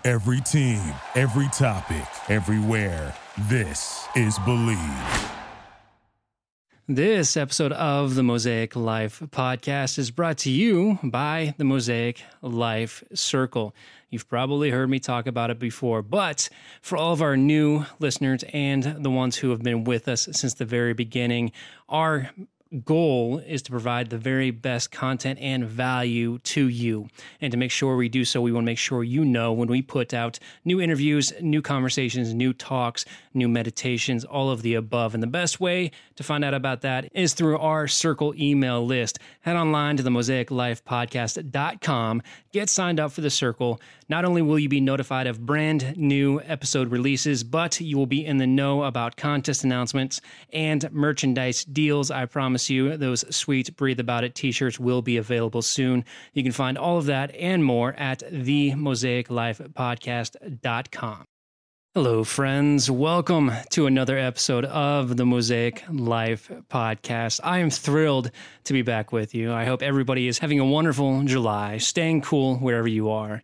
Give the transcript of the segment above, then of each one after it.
Every team, every topic, everywhere. This is Believe. This episode of the Mosaic Life podcast is brought to you by the Mosaic Life Circle. You've probably heard me talk about it before, but for all of our new listeners and the ones who have been with us since the very beginning, our goal is to provide the very best content and value to you. And to make sure we do so, we want to make sure you know when we put out new interviews, new conversations, new talks, new meditations, all of the above. And the best way to find out about that is through our Circle email list. Head online to the mosaiclifepodcast.com, get signed up for the Circle. Not only will you be notified of brand new episode releases, but you will be in the know about contest announcements and merchandise deals. I promise you, those sweet Breathe About It t-shirts will be available soon. You can find all of that and more at themosaiclifepodcast.com. Hello, friends. Welcome to another episode of the Mosaic Life podcast. I am thrilled to be back with you. I hope everybody is having a wonderful July, staying cool wherever you are.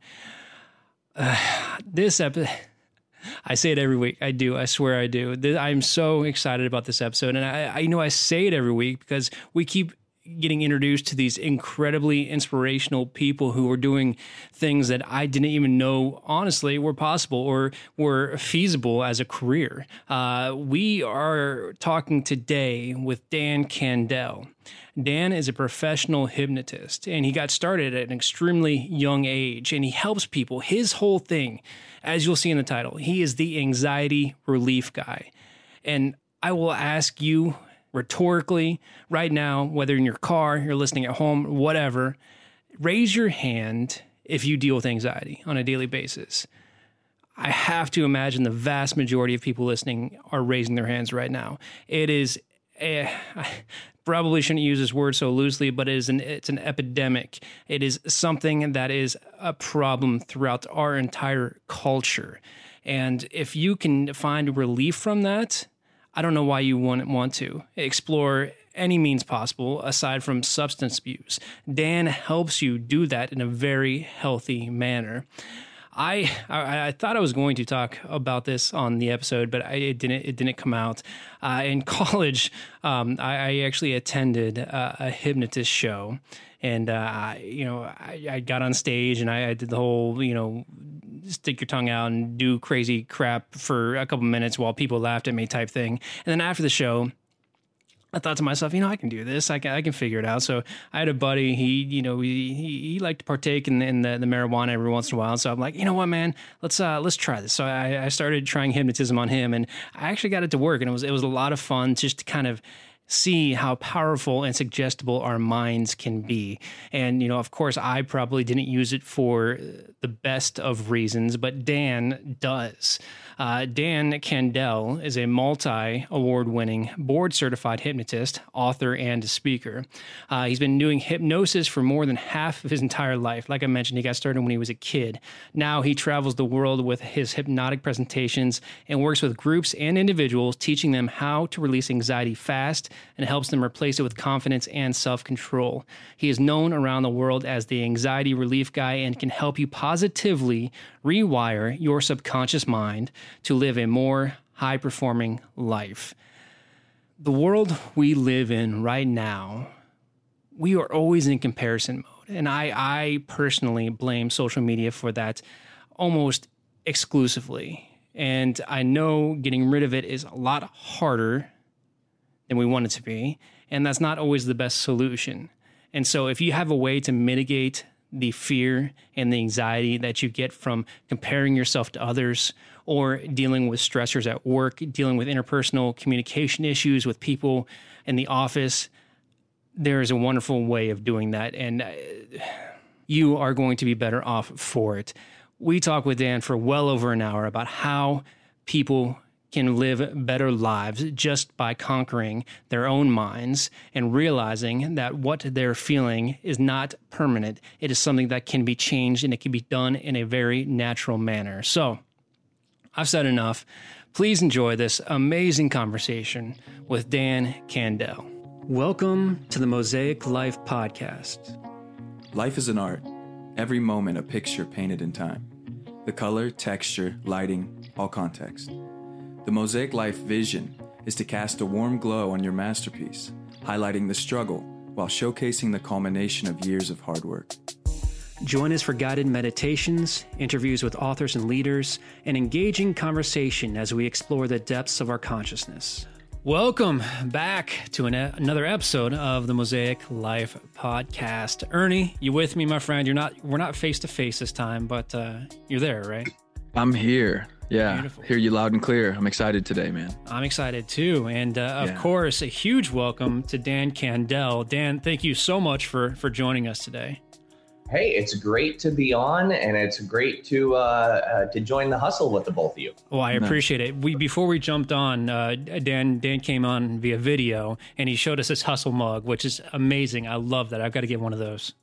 This episode, I say it every week. I do. I swear I do. I'm so excited about this episode. And I know I say it every week because we keep getting introduced to these incredibly inspirational people who are doing things that I didn't even know, honestly, were possible or were feasible as a career. We are talking today with Dan Candel. Dan is a professional hypnotist, and he got started at an extremely young age, and he helps people. His whole thing, as you'll see in the title, he is the anxiety relief guy. And I will ask you rhetorically right now, whether in your car, you're listening at home, whatever, raise your hand if you deal with anxiety on a daily basis. I have to imagine the vast majority of people listening are raising their hands right now. It is I probably shouldn't use this word so loosely, but it's an epidemic. It is something that is a problem throughout our entire culture. And if you can find relief from that, I don't know why you wouldn't want to explore any means possible aside from substance abuse. Dan helps you do that in a very healthy manner. I thought I was going to talk about this on the episode, but it didn't come out. In college, I actually attended a hypnotist show, and I got on stage and I did the whole stick your tongue out and do crazy crap for a couple minutes while people laughed at me type thing. And then after the show, I thought to myself, I can do this. I can figure it out. So I had a buddy. He liked to partake in the marijuana every once in a while. So I'm like, you know what, man, let's try this. So I started trying hypnotism on him, and I actually got it to work. And it was a lot of fun just to kind of see how powerful and suggestible our minds can be. And, of course, I probably didn't use it for the best of reasons, but Dan does. Dan Candel is a multi-award-winning, board-certified hypnotist, author, and speaker. He's been doing hypnosis for more than half of his entire life. Like I mentioned, he got started when he was a kid. Now he travels the world with his hypnotic presentations and works with groups and individuals, teaching them how to release anxiety fast and helps them replace it with confidence and self-control. He is known around the world as the anxiety relief guy and can help you positively rewire your subconscious mind to live a more high-performing life. The world we live in right now, we are always in comparison mode. And I personally blame social media for that almost exclusively. And I know getting rid of it is a lot harder than we want it to be, and that's not always the best solution. And so if you have a way to mitigate the fear and the anxiety that you get from comparing yourself to others or dealing with stressors at work, dealing with interpersonal communication issues with people in the office, there is a wonderful way of doing that, and you are going to be better off for it. We talk with Dan for well over an hour about how people can live better lives just by conquering their own minds and realizing that what they're feeling is not permanent. It is something that can be changed, and it can be done in a very natural manner. So I've said enough. Please enjoy this amazing conversation with Dan Candel. Welcome to the Mosaic Life Podcast. Life is an art, every moment a picture painted in time. The color, texture, lighting, all context. The Mosaic Life vision is to cast a warm glow on your masterpiece, highlighting the struggle while showcasing the culmination of years of hard work. Join us for guided meditations, interviews with authors and leaders, and engaging conversation as we explore the depths of our consciousness. Welcome back to another episode of the Mosaic Life Podcast. Ernie, you with me, my friend? We're not face to face this time, but you're there, right? I'm here. Yeah, Beautiful. Hear you loud and clear. I'm excited today, man. I'm excited too. And of course, a huge welcome to Dan Candel. Dan, thank you so much for joining us today. Hey, it's great to be on, and it's great to join the hustle with the both of you. Well, I appreciate it. Before we jumped on, Dan came on via video, and he showed us his hustle mug, which is amazing. I love that. I've got to get one of those.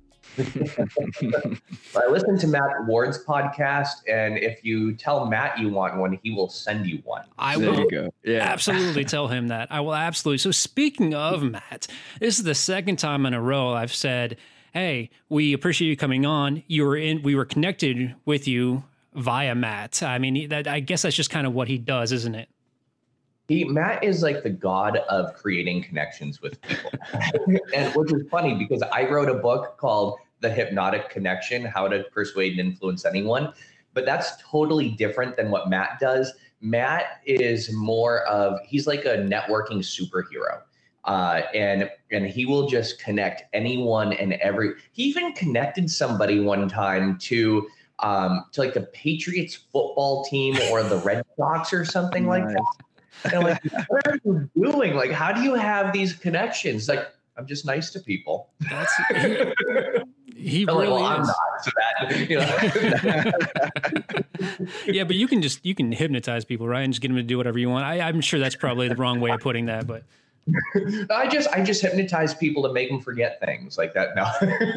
I listened to Matt Ward's podcast, and if you tell Matt you want one, he will send you one. I There will you go. Yeah. absolutely tell him that. I will absolutely. So speaking of Matt, this is the second time in a row I've said, hey, we appreciate you coming on. We were connected with you via Matt. I mean, I guess that's just kind of what he does, isn't it? Matt is like the god of creating connections with people. And which is funny because I wrote a book called The Hypnotic Connection, How to Persuade and Influence Anyone. But that's totally different than what Matt does. Matt is he's like a networking superhero. And he will just connect anyone and he even connected somebody one time to like the Patriots football team or the Red Sox or something like that. And like, what are you doing? Like, how do you have these connections? Like, I'm just nice to people. He really well, is. I'm not, so that, Yeah, but you can hypnotize people, right? And just get them to do whatever you want. I'm sure that's probably the wrong way of putting that, but I just hypnotize people to make them forget things like that. No,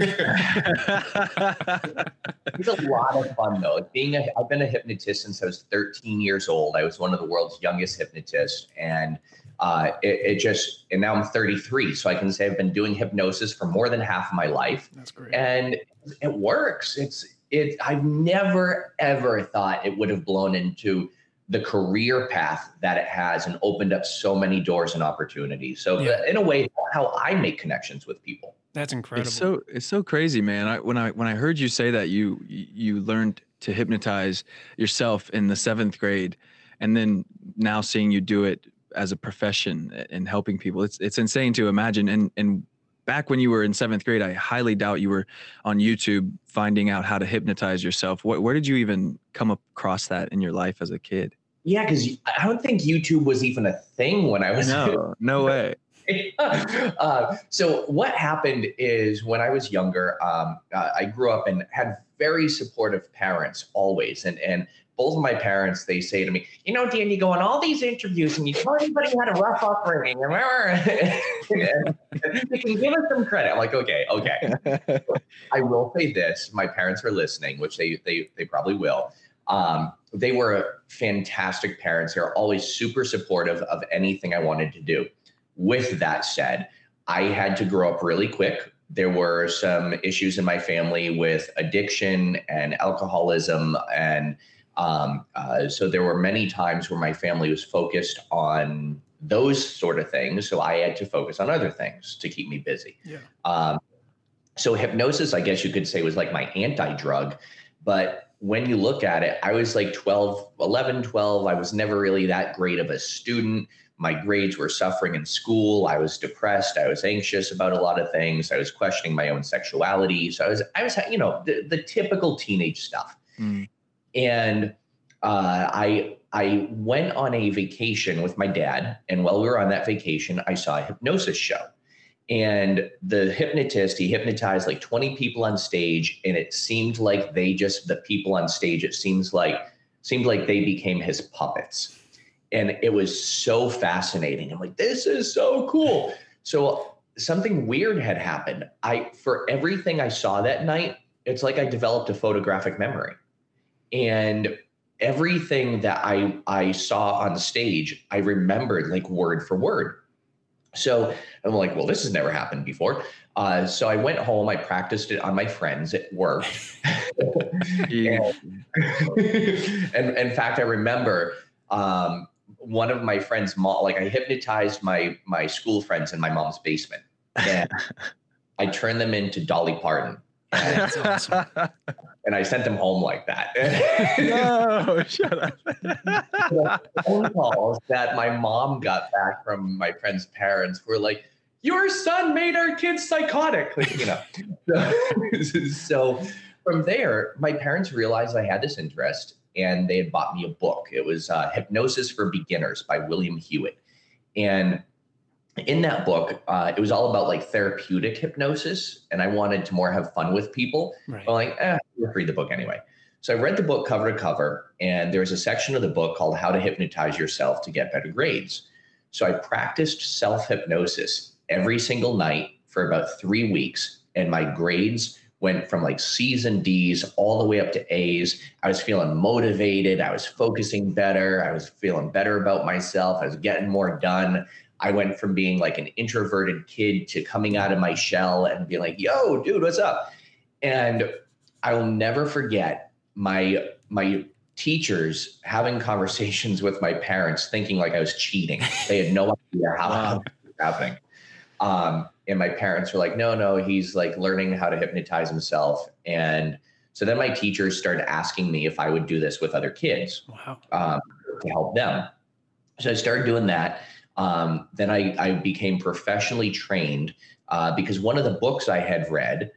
it's a lot of fun though. I've been a hypnotist since I was 13 years old. I was one of the world's youngest hypnotists, and and now I'm 33, so I can say I've been doing hypnosis for more than half of my life. that's great. And it works. I've never ever thought it would have blown into the career path that it has and opened up so many doors and opportunities. So in a way, that's how I make connections with people. That's incredible. It's so crazy, man. When I heard you say that you learned to hypnotize yourself in the 7th grade, and then now seeing you do it as a profession and helping people, it's insane to imagine. And back when you were in 7th grade, I highly doubt you were on YouTube finding out how to hypnotize yourself. Where did you even come across that in your life as a kid? Yeah, because I don't think YouTube was even a thing when I was. No way. So what happened is when I was younger, I grew up and had very supportive parents always. And both of my parents, they say to me, Dan, you go on all these interviews and you tell everybody you had a rough upbringing. And they can give us some credit. I'm like, okay. I will say this. My parents are listening, which they probably will. They were fantastic parents. They were always super supportive of anything I wanted to do. With that said, I had to grow up really quick. There were some issues in my family with addiction and alcoholism. And so there were many times where my family was focused on those sort of things. So I had to focus on other things to keep me busy. Yeah. So hypnosis, I guess you could say, was like my anti-drug. But when you look at it, I was like 11, 12. I was never really that great of a student. My grades were suffering in school. I was depressed. I was anxious about a lot of things. I was questioning my own sexuality. So I was the typical teenage stuff. Mm. And I went on a vacation with my dad. And while we were on that vacation, I saw a hypnosis show. And the hypnotist, he hypnotized like 20 people on stage. And it seemed like the people on stage, it seemed like they became his puppets. And it was so fascinating. I'm like, this is so cool. So something weird had happened. For everything I saw that night, it's like I developed a photographic memory. And everything that I saw on stage, I remembered like word for word. So I'm like, well, this has never happened before. So I went home, I practiced it on my friends. It worked. and in fact, I remember one of my friends' mom, like I hypnotized my school friends in my mom's basement. And I turned them into Dolly Parton. That's awesome. And I sent them home like that. No, shut up. The phone calls that my mom got back from my friend's parents were like, your son made our kids psychotic, you know. So from there, my parents realized I had this interest and they had bought me a book. It was Hypnosis for Beginners by William Hewitt. And in that book, it was all about like therapeutic hypnosis. And I wanted to more have fun with people. Right. I'm like, we'll read the book anyway. So I read the book cover to cover, and there's a section of the book called How to Hypnotize Yourself to Get Better Grades. So I practiced self-hypnosis every single night for about 3 weeks. And my grades went from like C's and D's all the way up to A's. I was feeling motivated. I was focusing better. I was feeling better about myself. I was getting more done. I went from being like an introverted kid to coming out of my shell and being like, yo, dude, what's up? And I will never forget my teachers having conversations with my parents thinking like I was cheating. They had no idea how it was happening. And my parents were like, no, he's like learning how to hypnotize himself. And so then my teachers started asking me if I would do this with other kids. Wow. To help them. So I started doing that. Then I became professionally trained because one of the books I had read,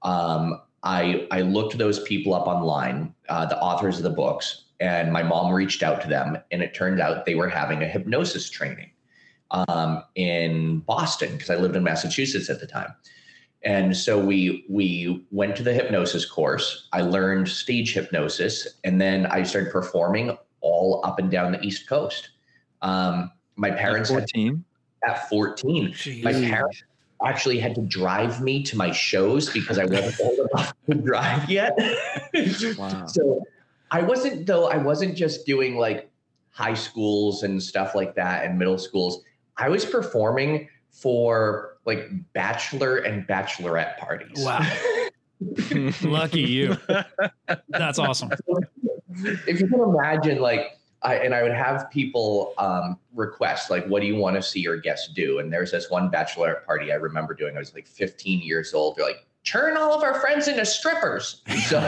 I looked those people up online, the authors of the books, and my mom reached out to them, and it turned out they were having a hypnosis training in Boston because I lived in Massachusetts at the time. And so we went to the hypnosis course. I learned stage hypnosis, and then I started performing all up and down the East Coast. My parents at 14. At 14, Jeez. My parents actually had to drive me to my shows because I wasn't old enough to drive yet. Wow. So I wasn't just doing like high schools and stuff like that and middle schools. I was performing for like bachelor and bachelorette parties. Wow. Lucky you. That's awesome. If you can imagine, like, I would have people request, like, what do you want to see your guests do? And there's this one bachelorette party I remember doing. I was like 15 years old. They're like, turn all of our friends into strippers.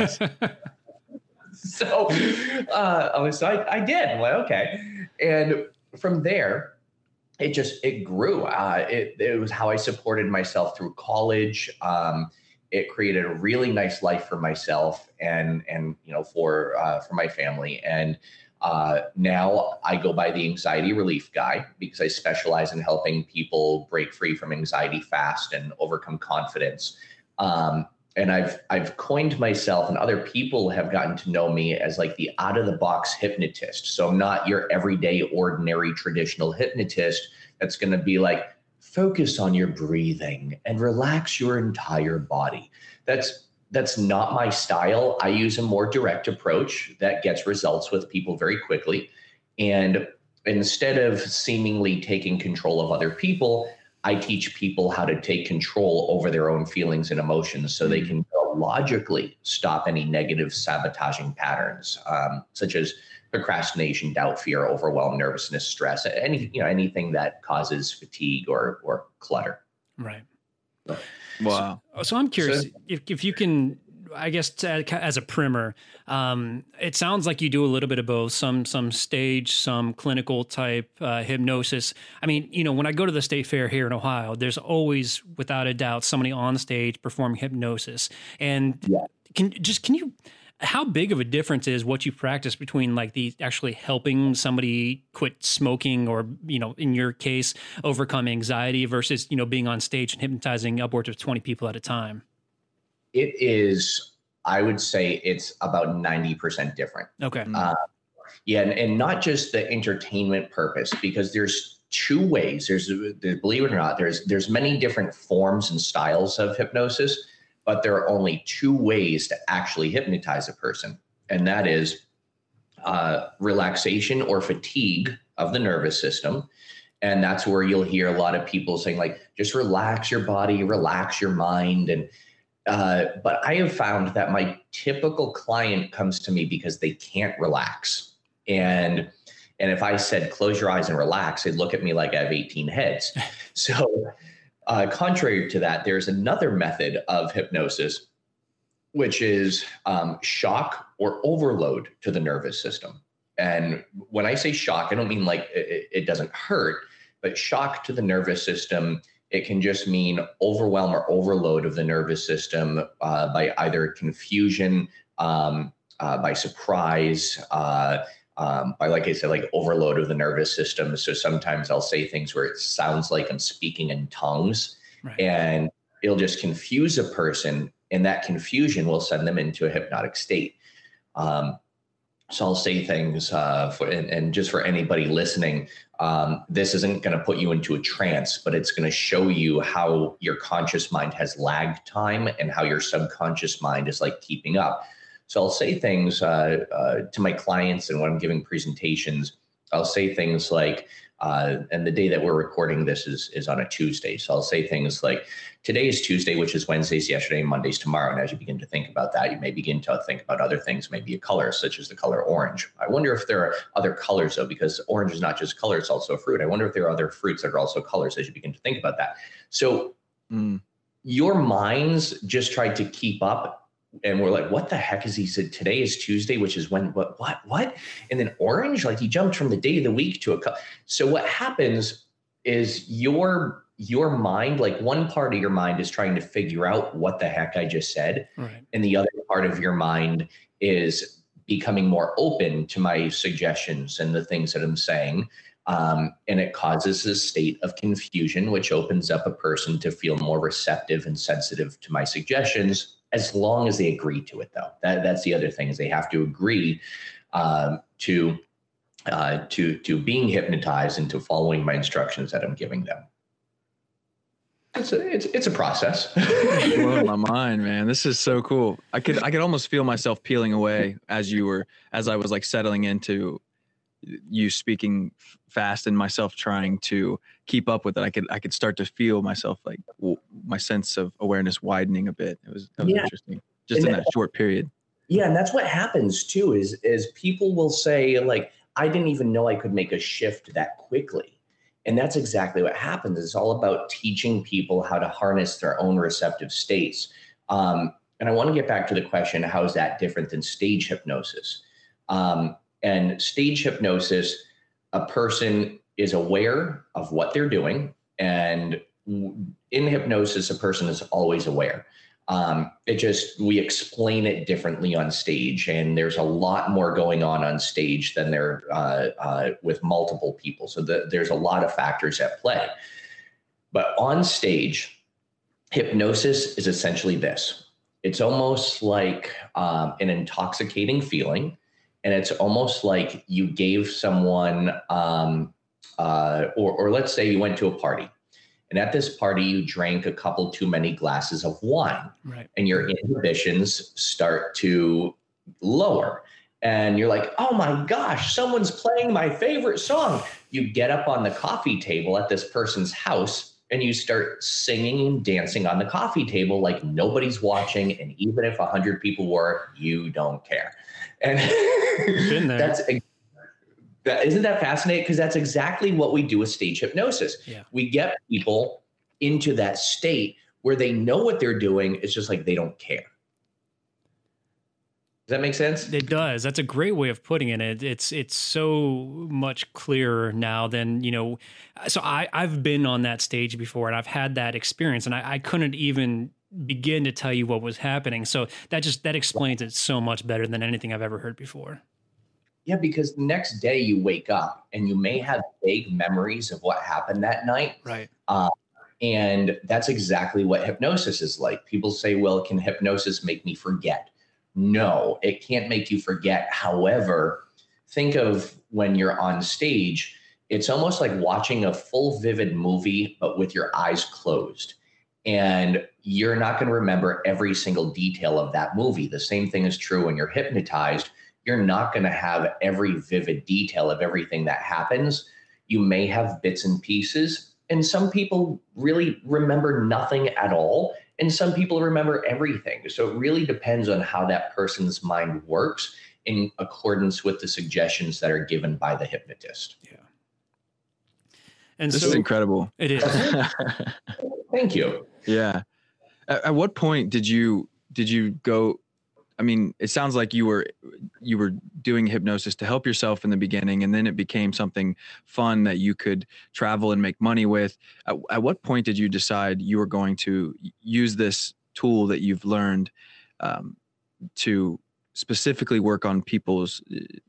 So I did. I'm like, okay. And from there, it grew. It was how I supported myself through college. It created a really nice life for myself and for my family. And now I go by the anxiety relief guy because I specialize in helping people break free from anxiety fast and overcome confidence. And I've coined myself, and other people have gotten to know me as like the out of the box hypnotist. So I'm not your everyday, ordinary, traditional hypnotist that's going to be like, focus on your breathing and relax your entire body. That's not my style. I use a more direct approach that gets results with people very quickly. And instead of seemingly taking control of other people, I teach people how to take control over their own feelings and emotions so they can logically stop any negative sabotaging patterns, such as procrastination, doubt, fear, overwhelm, nervousness, stress, anything that causes fatigue or clutter. Right. Wow. So I'm curious if you can, I guess, as a primer, it sounds like you do a little bit of both, some stage, some clinical type hypnosis. I mean, when I go to the State Fair here in Ohio, there's always, without a doubt, somebody on stage performing hypnosis. And can you, how big of a difference is what you practice between like the actually helping somebody quit smoking or, in your case, overcome anxiety versus, being on stage and hypnotizing upwards of 20 people at a time? It is, I would say it's about 90% different. Okay. And not just the entertainment purpose, because there's two ways. There's believe it or not, there's many different forms and styles of hypnosis, but there are only two ways to actually hypnotize a person. And that is relaxation or fatigue of the nervous system. And that's where you'll hear a lot of people saying like, just relax your body, relax your mind. And but I have found that my typical client comes to me because they can't relax. And if I said, close your eyes and relax, they'd look at me like I have 18 heads. So contrary to that, there's another method of hypnosis, which is shock or overload to the nervous system. And when I say shock, I don't mean like it doesn't hurt, but shock to the nervous system, it can just mean overwhelm or overload of the nervous system by either confusion, by surprise, by, like I said, like overload of the nervous system. So sometimes I'll say things where it sounds like I'm speaking in tongues, right, and it'll just confuse a person, and that confusion will send them into a hypnotic state. So I'll say things and just for anybody listening, this isn't going to put you into a trance, but it's going to show you how your conscious mind has lagged time and how your subconscious mind is like keeping up. So I'll say things to my clients, and when I'm giving presentations, I'll say things like, and the day that we're recording this is on a Tuesday. So I'll say things like, today is Tuesday, which is Wednesday's yesterday, and Monday's tomorrow. And as you begin to think about that, you may begin to think about other things, maybe a color, such as the color orange. I wonder if there are other colors, though, because orange is not just color, it's also a fruit. I wonder if there are other fruits that are also colors as you begin to think about that. So your minds just tried to keep up. And we're like, what the heck is he said? Today is Tuesday, which is when, what? And then orange, like he jumped from the day of the week to a color. So what happens is your mind, like one part of your mind is trying to figure out what the heck I just said. Right. And the other part of your mind is becoming more open to my suggestions and the things that I'm saying. And it causes a state of confusion, which opens up a person to feel more receptive and sensitive to my suggestions, as long as they agree to it, though. That's the other thing, is they have to agree to being hypnotized and to following my instructions that I'm giving them. It's a process. Blowing my mind, man. This is so cool. I could almost feel myself peeling away as I was like settling into you speaking fast and myself trying to keep up with it. I could start to feel myself, like my sense of awareness widening a bit. That was interesting, just in that short period. Yeah, and that's what happens too. Is people will say like, I didn't even know I could make a shift that quickly. And that's exactly what happens. It's all about teaching people how to harness their own receptive states. And I want to get back to the question, how is that different than stage hypnosis? And stage hypnosis, a person is aware of what they're doing. And in hypnosis, a person is always aware. We explain it differently on stage, and there's a lot more going on stage than there with multiple people. So there's a lot of factors at play. But on stage, hypnosis is essentially this. It's almost like an intoxicating feeling. And it's almost like you gave someone, or let's say you went to a party. And at this party, you drank a couple too many glasses of wine, right, and your inhibitions start to lower. And you're like, oh my gosh, someone's playing my favorite song. You get up on the coffee table at this person's house and you start singing and dancing on the coffee table like nobody's watching. And even if 100 people were, you don't care. And been there. Isn't that fascinating? Because that's exactly what we do with stage hypnosis. Yeah. We get people into that state where they know what they're doing. It's just like they don't care. Does that make sense? It does. That's a great way of putting it. It's so much clearer now than, so I've been on that stage before and I've had that experience, and I couldn't even begin to tell you what was happening. So that explains it so much better than anything I've ever heard before. Yeah, because the next day you wake up and you may have vague memories of what happened that night. Right. And that's exactly what hypnosis is like. People say, well, can hypnosis make me forget? No, it can't make you forget. However, think of when you're on stage, it's almost like watching a full vivid movie, but with your eyes closed. And you're not going to remember every single detail of that movie. The same thing is true when you're hypnotized. You're not going to have every vivid detail of everything that happens. you may have bits and pieces, and some people really remember nothing at all, and some people remember everything. So it really depends on how that person's mind works in accordance with the suggestions that are given by the hypnotist. Yeah. And This so is incredible. it is. Thank you. Yeah. At what point did you go? I mean, it sounds like you were doing hypnosis to help yourself in the beginning, and then it became something fun that you could travel and make money with. At what point did you decide you were going to use this tool that you've learned to specifically work on people's,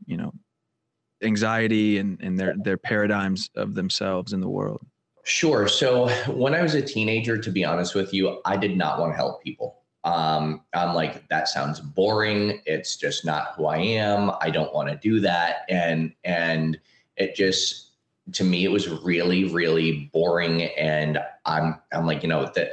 anxiety and their paradigms of themselves in the world? Sure. So when I was a teenager, to be honest with you, I did not want to help people. I'm like, that sounds boring. It's just not who I am. I don't want to do that. And it just, to me, it was really, really boring. And I'm like, that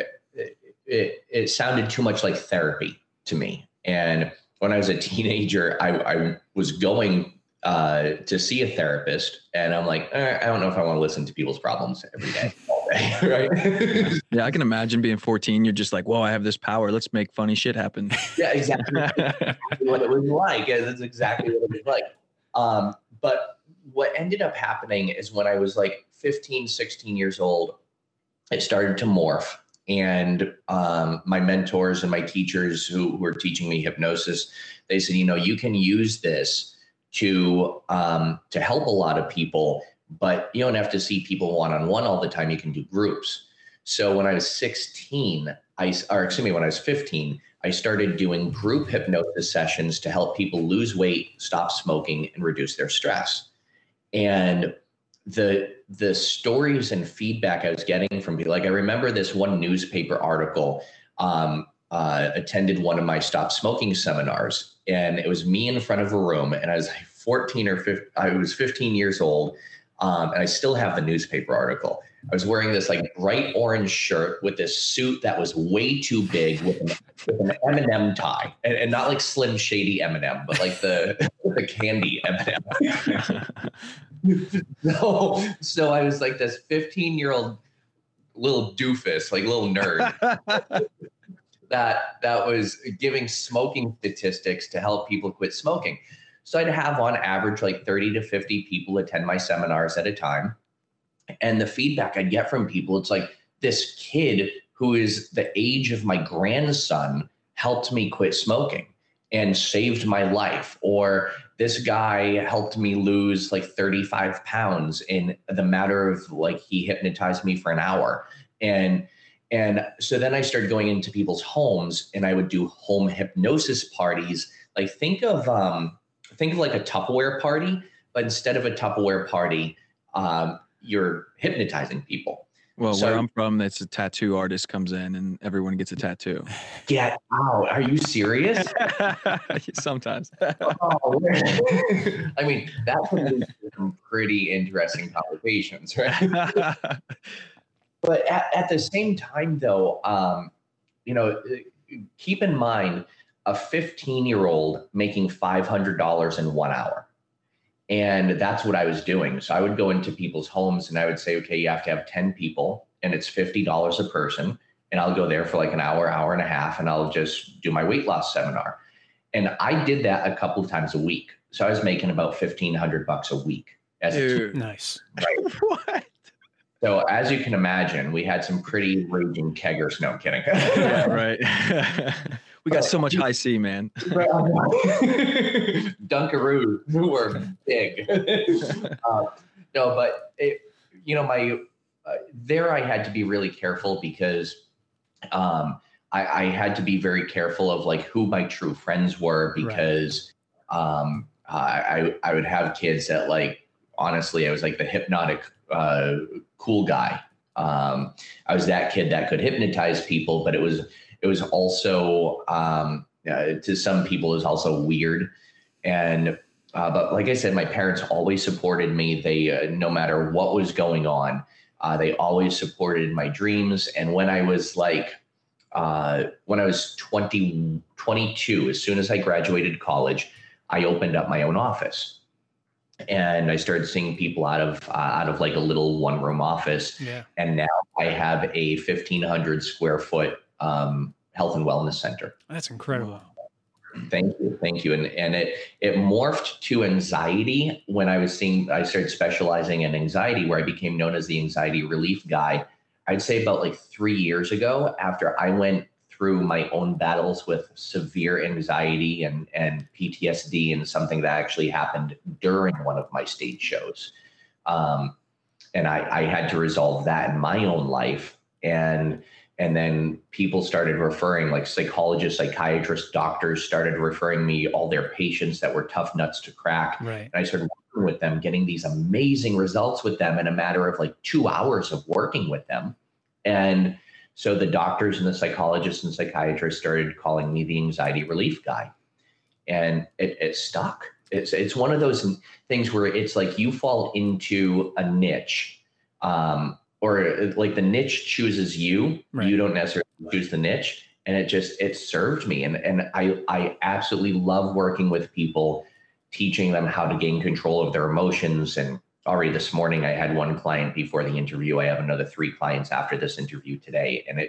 it sounded too much like therapy to me. And when I was a teenager, I was going to see a therapist, and I'm like, I don't know if I want to listen to people's problems every day, all day, right? Yeah, I can imagine being 14. You're just like, whoa, I have this power. Let's make funny shit happen. Yeah, exactly what it was like. That's exactly what it was like. But what ended up happening is when I was like 15, 16 years old, it started to morph. And my mentors and my teachers who were teaching me hypnosis, they said, you can use this to help a lot of people, but you don't have to see people one-on-one all the time. You can do groups. So when I was 15, when I was 15, I started doing group hypnosis sessions to help people lose weight, stop smoking, and reduce their stress. And the stories and feedback I was getting from people, like I remember this one newspaper article, attended one of my stop smoking seminars, and it was me in front of a room, and I was like 14 or 15, I was 15 years old. And I still have the newspaper article. I was wearing this like bright orange shirt with this suit that was way too big with an M&M tie, and not like Slim Shady M&M, but like the candy M&M. So I was like this 15-year-old little doofus, like little nerd that was giving smoking statistics to help people quit smoking. So I'd have on average like 30 to 50 people attend my seminars at a time. And the feedback I'd get from people, it's like, this kid who is the age of my grandson helped me quit smoking and saved my life. Or this guy helped me lose like 35 pounds in the matter of like, he hypnotized me for an hour. And so then I started going into people's homes, and I would do home hypnosis parties. Like think of like a Tupperware party, but instead of a Tupperware party, you're hypnotizing people. Well, where I'm from, it's a tattoo artist comes in and everyone gets a tattoo. Get out. Are you serious? Sometimes. Oh, I mean, that could lead to some pretty interesting conversations, right? But at the same time, though, keep in mind a 15-year-old making $500 in 1 hour. And that's what I was doing. So I would go into people's homes and I would say, okay, you have to have 10 people and it's $50 a person. And I'll go there for like an hour, hour and a half, and I'll just do my weight loss seminar. And I did that a couple of times a week. So I was making about $1,500 a week. Nice. Right. What? So as you can imagine, we had some pretty raging keggers. No, I'm kidding. Yeah, right. We got so much high C, man. Dunkaroos who were big. No, but there I had to be really careful because I had to be very careful of like who my true friends were, because I would have kids that like, honestly, I was like the hypnotic cool guy. I was that kid that could hypnotize people, but it was also to some people is also weird. And but like I said, my parents always supported me. They no matter what was going on, they always supported my dreams. And when I was like when I was 22, as soon as I graduated college, I opened up my own office. And I started seeing people out of like a little one-room office. Yeah. And now I have a 1,500 square foot health and wellness center. That's incredible. Thank you. And it morphed to anxiety when I started specializing in anxiety, where I became known as the anxiety relief guy. I'd say about like 3 years ago, after I went through my own battles with severe anxiety and PTSD, and something that actually happened during one of my stage shows. And I had to resolve that in my own life. And then people started referring, like psychologists, psychiatrists, doctors started referring me all their patients that were tough nuts to crack. Right. And I started working with them, getting these amazing results with them in a matter of like 2 hours of working with them. And so the doctors and the psychologists and psychiatrists started calling me the anxiety relief guy. And it stuck. It's one of those things where it's like you fall into a niche, or like the niche chooses you. Right. You don't necessarily choose the niche. And it served me. And I absolutely love working with people, teaching them how to gain control of their emotions. And already this morning, I had one client before the interview. I have another 3 clients after this interview today. And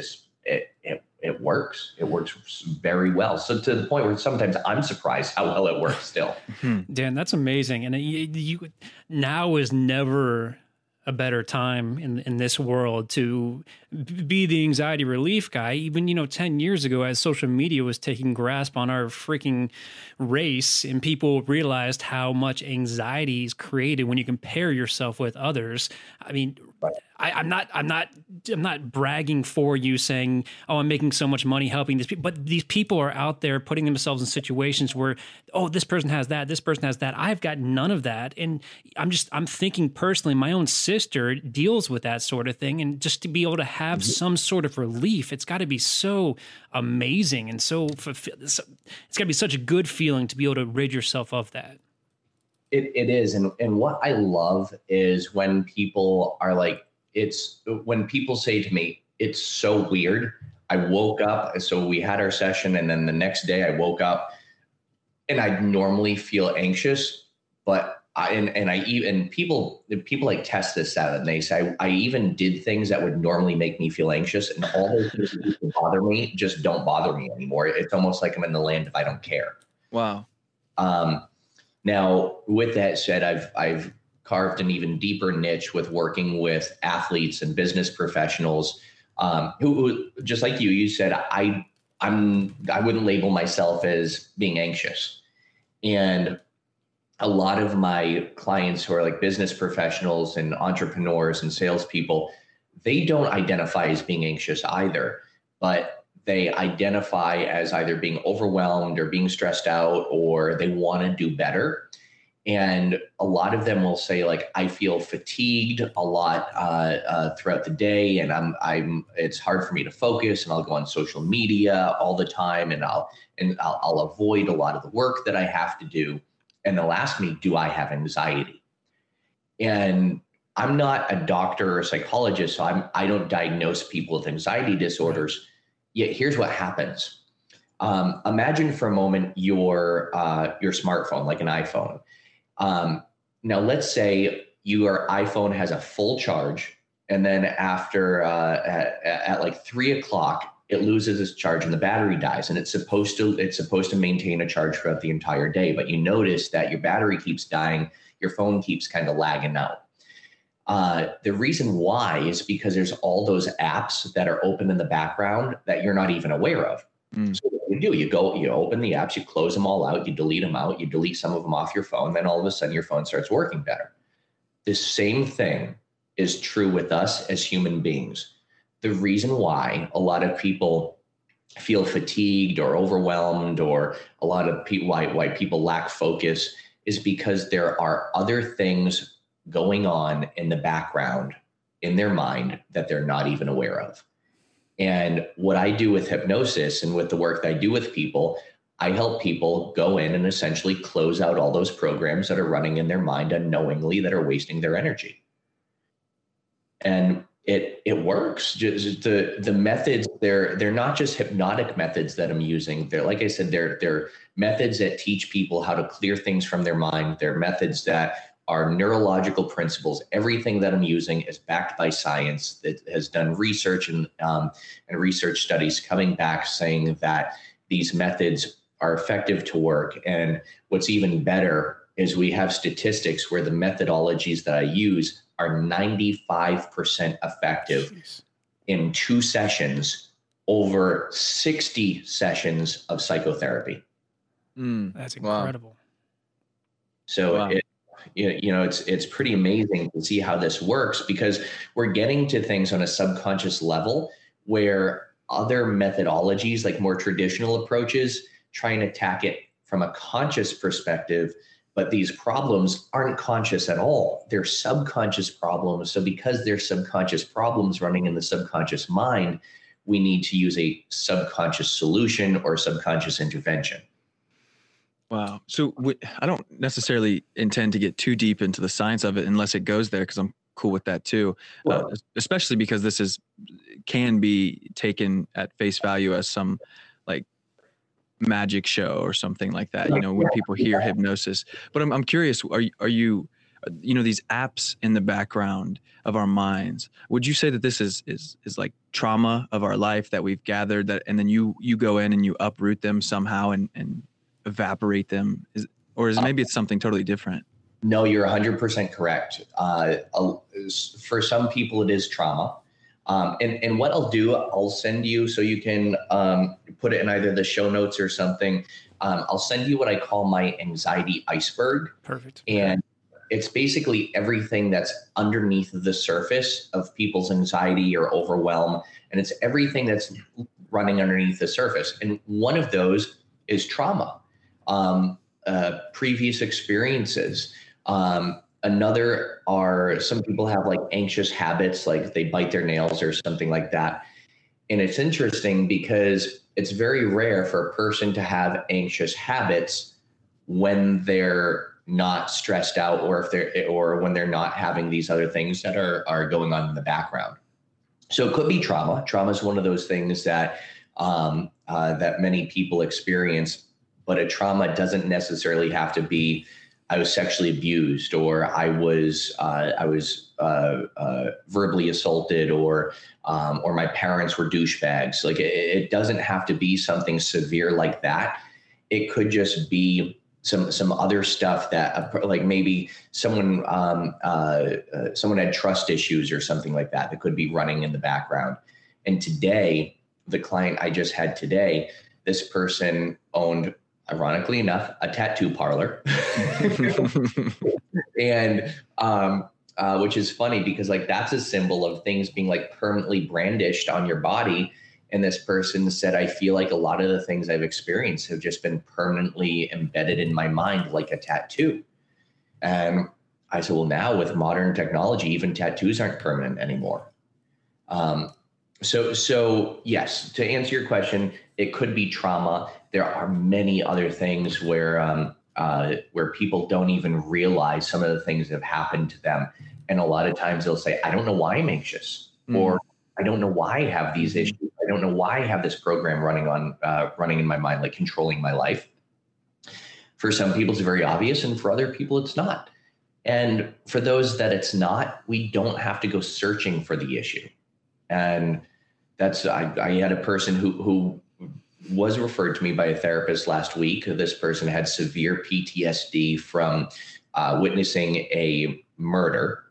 it works. It works very well. So to the point where sometimes I'm surprised how well it works still. Dan, that's amazing. And now is never a better time in this world to be the anxiety relief guy. Even, 10 years ago, as social media was taking grasp on our freaking race, and people realized how much anxiety is created when you compare yourself with others. I mean, I'm not bragging for you saying, oh, I'm making so much money helping these people, but these people are out there putting themselves in situations where, oh, this person has that, this person has that. I've got none of that. And I'm thinking personally, my own sister deals with that sort of thing. And just to be able to have some sort of relief, it's got to be so amazing. And it's got to be such a good feeling to be able to rid yourself of that. It is. And what I love is when people are like, when people say to me, it's so weird. I woke up. So we had our session, and then the next day I woke up and I normally feel anxious, but people like test this out, and they say, I even did things that would normally make me feel anxious, and all those things that used to bother me just don't bother me anymore. It's almost like I'm in the land of I don't care. Wow. Now, with that said, I've carved an even deeper niche with working with athletes and business professionals who, just like you said, I wouldn't label myself as being anxious. And a lot of my clients who are like business professionals and entrepreneurs and salespeople, they don't identify as being anxious either, but they identify as either being overwhelmed or being stressed out, or they want to do better. And a lot of them will say, like, I feel fatigued a lot throughout the day, and it's hard for me to focus, and I'll go on social media all the time, and I'll avoid a lot of the work that I have to do. And they'll ask me, do I have anxiety? And I'm not a doctor or a psychologist, so I don't diagnose people with anxiety disorders. Yet here's what happens. Imagine for a moment your smartphone, like an iPhone. Now, let's say your iPhone has a full charge, and then after at like 3 o'clock, it loses its charge and the battery dies. And it's supposed to maintain a charge throughout the entire day. But you notice that your battery keeps dying, your phone keeps kind of lagging out. The reason why is because there's all those apps that are open in the background that you're not even aware of. So what you do, you open the apps, you close them all out, you delete them out, you delete some of them off your phone, then all of a sudden your phone starts working better. The same thing is true with us as human beings. The reason why a lot of people feel fatigued or overwhelmed, or a lot of people, why people lack focus, is because there are other things going on in the background in their mind that they're not even aware of. And what I do with hypnosis and with the work that I do with people, I help people go in and essentially close out all those programs that are running in their mind unknowingly that are wasting their energy. And it works. Just the methods, they're not just hypnotic methods that I'm using. They're, like I said, they're methods that teach people how to clear things from their mind. They're methods that are neurological principles. Everything that I'm using is backed by science that has done research and research studies coming back saying that these methods are effective to work. And what's even better is we have statistics where the methodologies that I use are 95% effective in 2 sessions over 60 sessions of psychotherapy. That's incredible. Wow. So Wow. It's pretty amazing to see how this works, because we're getting to things on a subconscious level where other methodologies, like more traditional approaches, try and attack it from a conscious perspective. But these problems aren't conscious at all. They're subconscious problems. So because they're subconscious problems running in the subconscious mind, we need to use a subconscious solution or subconscious intervention. Wow. So I don't necessarily intend to get too deep into the science of it unless it goes there, because I'm cool with that too. Especially because this can be taken at face value as some like magic show or something like that, when people hear hypnosis. But I'm curious, are you these apps in the background of our minds, would you say that this is like trauma of our life that we've gathered, that and then you go in and you uproot them somehow and evaporate them, or is it maybe it's something totally different? No, you're 100% correct. For some people, it is trauma. And what I'll do, I'll send you, so you can put it in either the show notes or something. I'll send you what I call my anxiety iceberg. Perfect. And it's basically everything that's underneath the surface of people's anxiety or overwhelm. And it's everything that's running underneath the surface. And one of those is trauma, previous experiences. Another are, some people have like anxious habits, like they bite their nails or something like that. And it's interesting because it's very rare for a person to have anxious habits when they're not stressed out, or when they're not having these other things that are going on in the background. So it could be trauma. Trauma is one of those things that that many people experience, but a trauma doesn't necessarily have to be I was sexually abused, or I was verbally assaulted, or my parents were douchebags. Like it doesn't have to be something severe like that. It could just be some other stuff that, like maybe someone had trust issues or something like that could be running in the background. And today, the client I just had today, this person owned, ironically enough, a tattoo parlor. And which is funny because like that's a symbol of things being like permanently brandished on your body. And this person said, I feel like a lot of the things I've experienced have just been permanently embedded in my mind like a tattoo. And I said, well, now with modern technology, even tattoos aren't permanent anymore. So yes, to answer your question, it could be trauma. There are many other things where people don't even realize some of the things that have happened to them. And a lot of times they'll say, I don't know why I'm anxious, or I don't know why I have these issues. I don't know why I have this program running in my mind, like controlling my life. For some people, it's very obvious. And for other people, it's not. And for those that it's not, we don't have to go searching for the issue. And that's, I had a person who was referred to me by a therapist last week. This person had severe PTSD from witnessing a murder,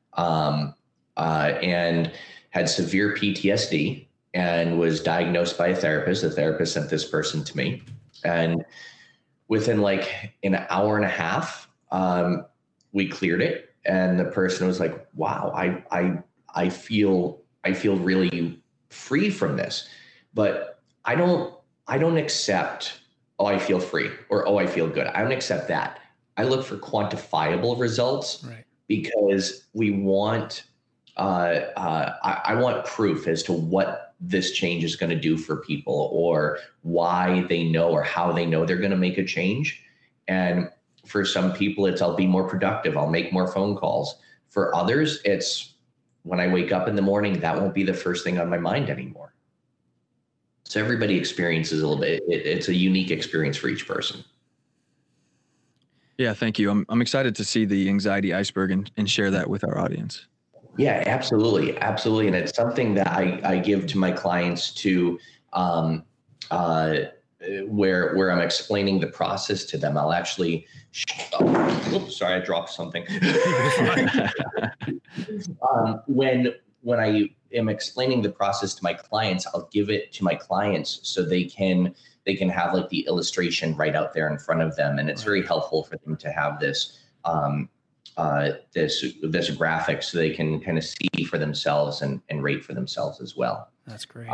and had severe PTSD and was diagnosed by a therapist. The therapist sent this person to me. And within like an hour and a half, we cleared it. And the person was like, wow, I feel really free from this. But I don't accept, oh, I feel free, or, oh, I feel good. I don't accept that. I look for quantifiable results, right? Because we want, I want proof as to what this change is going to do for people, or why they know, or how they know they're going to make a change. And for some people, it's, I'll be more productive. I'll make more phone calls. For others, it's, when I wake up in the morning, that won't be the first thing on my mind anymore. So everybody experiences a little bit. It's a unique experience for each person. Yeah, thank you. I'm excited to see the anxiety iceberg and share that with our audience. Yeah, absolutely. Absolutely. And it's something that I give to my clients to, where I'm explaining the process to them. I'll actually, oops, sorry, I dropped something. When I am explaining the process to my clients, I'll give it to my clients so they can have like the illustration right out there in front of them. And it's very helpful for them to have this, this graphic so they can kind of see for themselves and rate for themselves as well. That's great.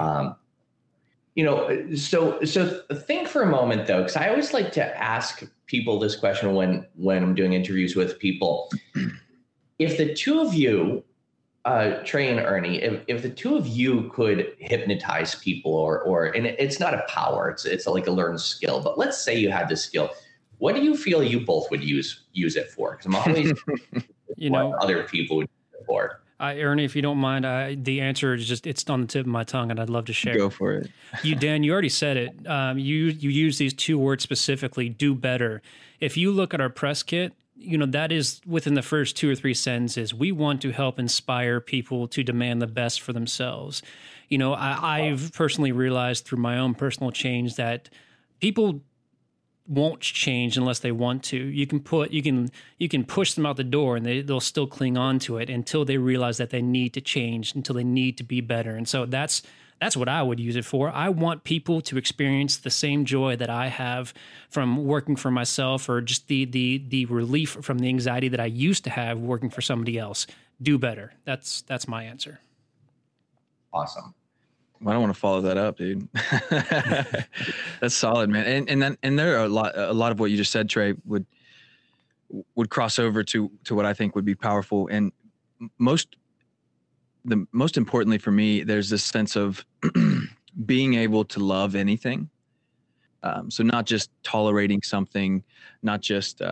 So think for a moment though, because I always like to ask people this question when I'm doing interviews with people. If the two of you, Trey and Ernie, if the two of you could hypnotize people or and it's not a power, it's like a learned skill, but let's say you had this skill, what do you feel you both would use it for? Because I'm always what other people would use it for. Ernie, if you don't mind, the answer is just, it's on the tip of my tongue and I'd love to share. Go for it. Dan, you already said it. You use these two words specifically, do better. If you look at our press kit, that is within the first 2 or 3 sentences. We want to help inspire people to demand the best for themselves. I've personally realized through my own personal change that people won't change unless they want to. You can push them out the door and they'll still cling on to it until they realize that they need to change, until they need to be better. And so that's what I would use it for. I want people to experience the same joy that I have from working for myself, or just the relief from the anxiety that I used to have working for somebody else. Do better. That's my answer. Awesome. I don't want to follow that up, dude. That's solid, man. And there are a lot of what you just said, Trey, would cross over to what I think would be powerful. And most importantly for me, there's this sense of being able to love anything. So not just tolerating something, not just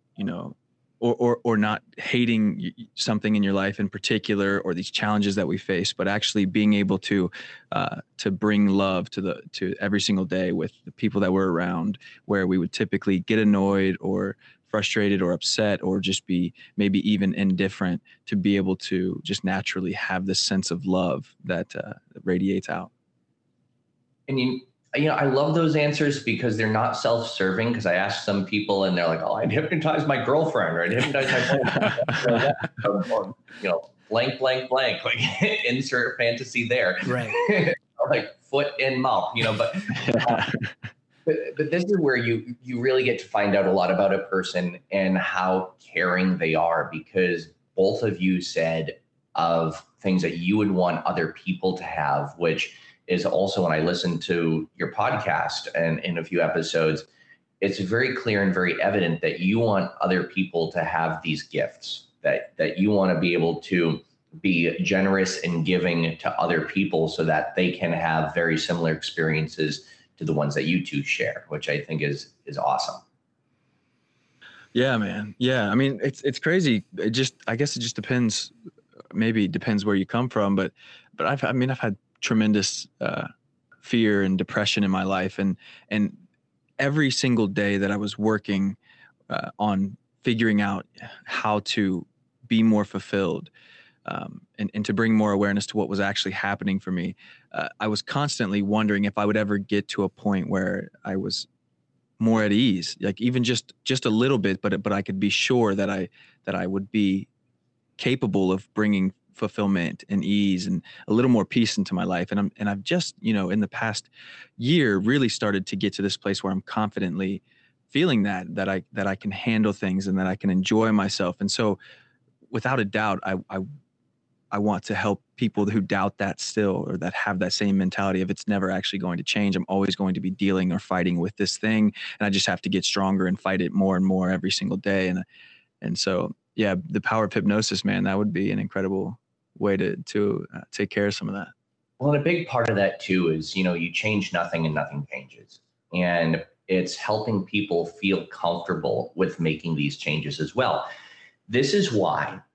or not hating something in your life in particular, or these challenges that we face, but actually being able to bring love to every single day with the people that we're around, where we would typically get annoyed or frustrated or upset or just be maybe even indifferent, to be able to just naturally have this sense of love that radiates out. And I love those answers because they're not self-serving. Because I ask some people and they're like, "Oh, I'd hypnotize my girlfriend, or I'd hypnotize my boyfriend." Blank, blank, blank. Like insert fantasy there. Right. Like foot in mouth. But this is where you really get to find out a lot about a person and how caring they are, because both of you said of things that you would want other people to have, which is also, when I listened to your podcast and in a few episodes, it's very clear and very evident that you want other people to have these gifts, that you want to be able to be generous and giving to other people so that they can have very similar experiences to the ones that you two share, which I think is awesome. Yeah, man. Yeah. I mean, it's crazy. I guess it just depends. Maybe it depends where you come from, but I've had tremendous fear and depression in my life, and every single day that I was working on figuring out how to be more fulfilled, and to bring more awareness to what was actually happening for me, I was constantly wondering if I would ever get to a point where I was more at ease, like even just a little bit, but I could be sure that I would be capable of bringing fulfillment and ease and a little more peace into my life. And I've just, in the past year, really started to get to this place where I'm confidently feeling that I can handle things and that I can enjoy myself. And so without a doubt, I want to help people who doubt that still, or that have that same mentality of it's never actually going to change. I'm always going to be dealing or fighting with this thing, and I just have to get stronger and fight it more and more every single day. And so, yeah, the power of hypnosis, man, that would be an incredible way to take care of some of that. Well, and a big part of that too is, you change nothing and nothing changes. And it's helping people feel comfortable with making these changes as well. This is why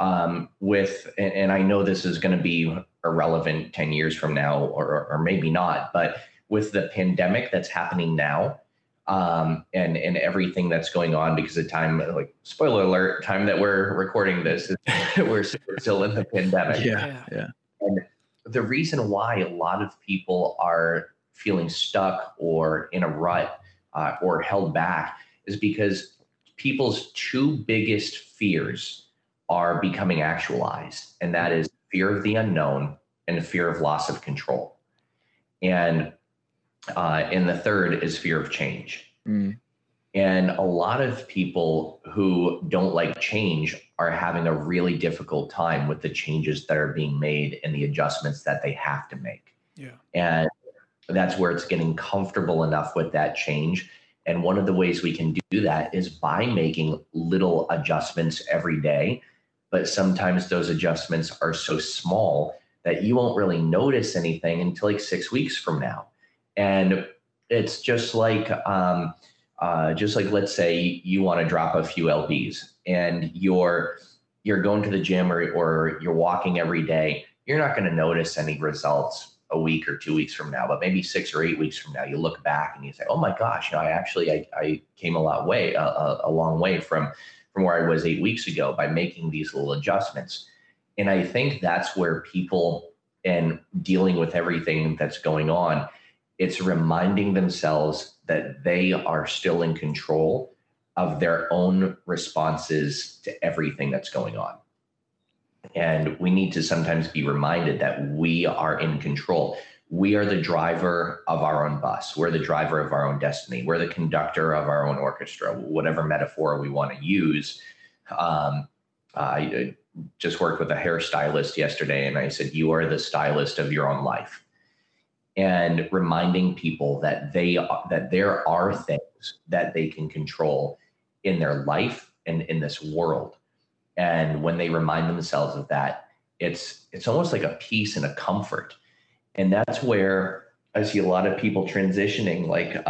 and I know this is going to be irrelevant 10 years from now, or maybe not, but with the pandemic that's happening now, and everything that's going on, because the time, like, spoiler alert, time that we're recording this, we're still in the pandemic. Yeah. And the reason why a lot of people are feeling stuck or in a rut, or held back, is because people's two biggest fears are becoming actualized. And that is fear of the unknown and fear of loss of control. And the third is fear of change. And a lot of people who don't like change are having a really difficult time with the changes that are being made and the adjustments that they have to make. Yeah. And that's where it's getting comfortable enough with that change. And one of the ways we can do that is by making little adjustments every day. But sometimes those adjustments are so small that you won't really notice anything until like 6 weeks from now. And it's just like let's say you want to drop a few lbs and you're going to the gym or you're walking every day. You're not going to notice any results a week or 2 weeks from now, but maybe 6 or 8 weeks from now, you look back and you say, oh my gosh, I came a long way from where I was 8 weeks ago by making these little adjustments. And I think that's where people, and dealing with everything that's going on, it's reminding themselves that they are still in control of their own responses to everything that's going on. And we need to sometimes be reminded that we are in control. We are the driver of our own bus. We're the driver of our own destiny. We're the conductor of our own orchestra, whatever metaphor we want to use. I just worked with a hairstylist yesterday, and I said, you are the stylist of your own life. And reminding people that there are things that they can control in their life and in this world. And when they remind themselves of that, it's almost like a peace and a comfort. And that's where I see a lot of people transitioning, like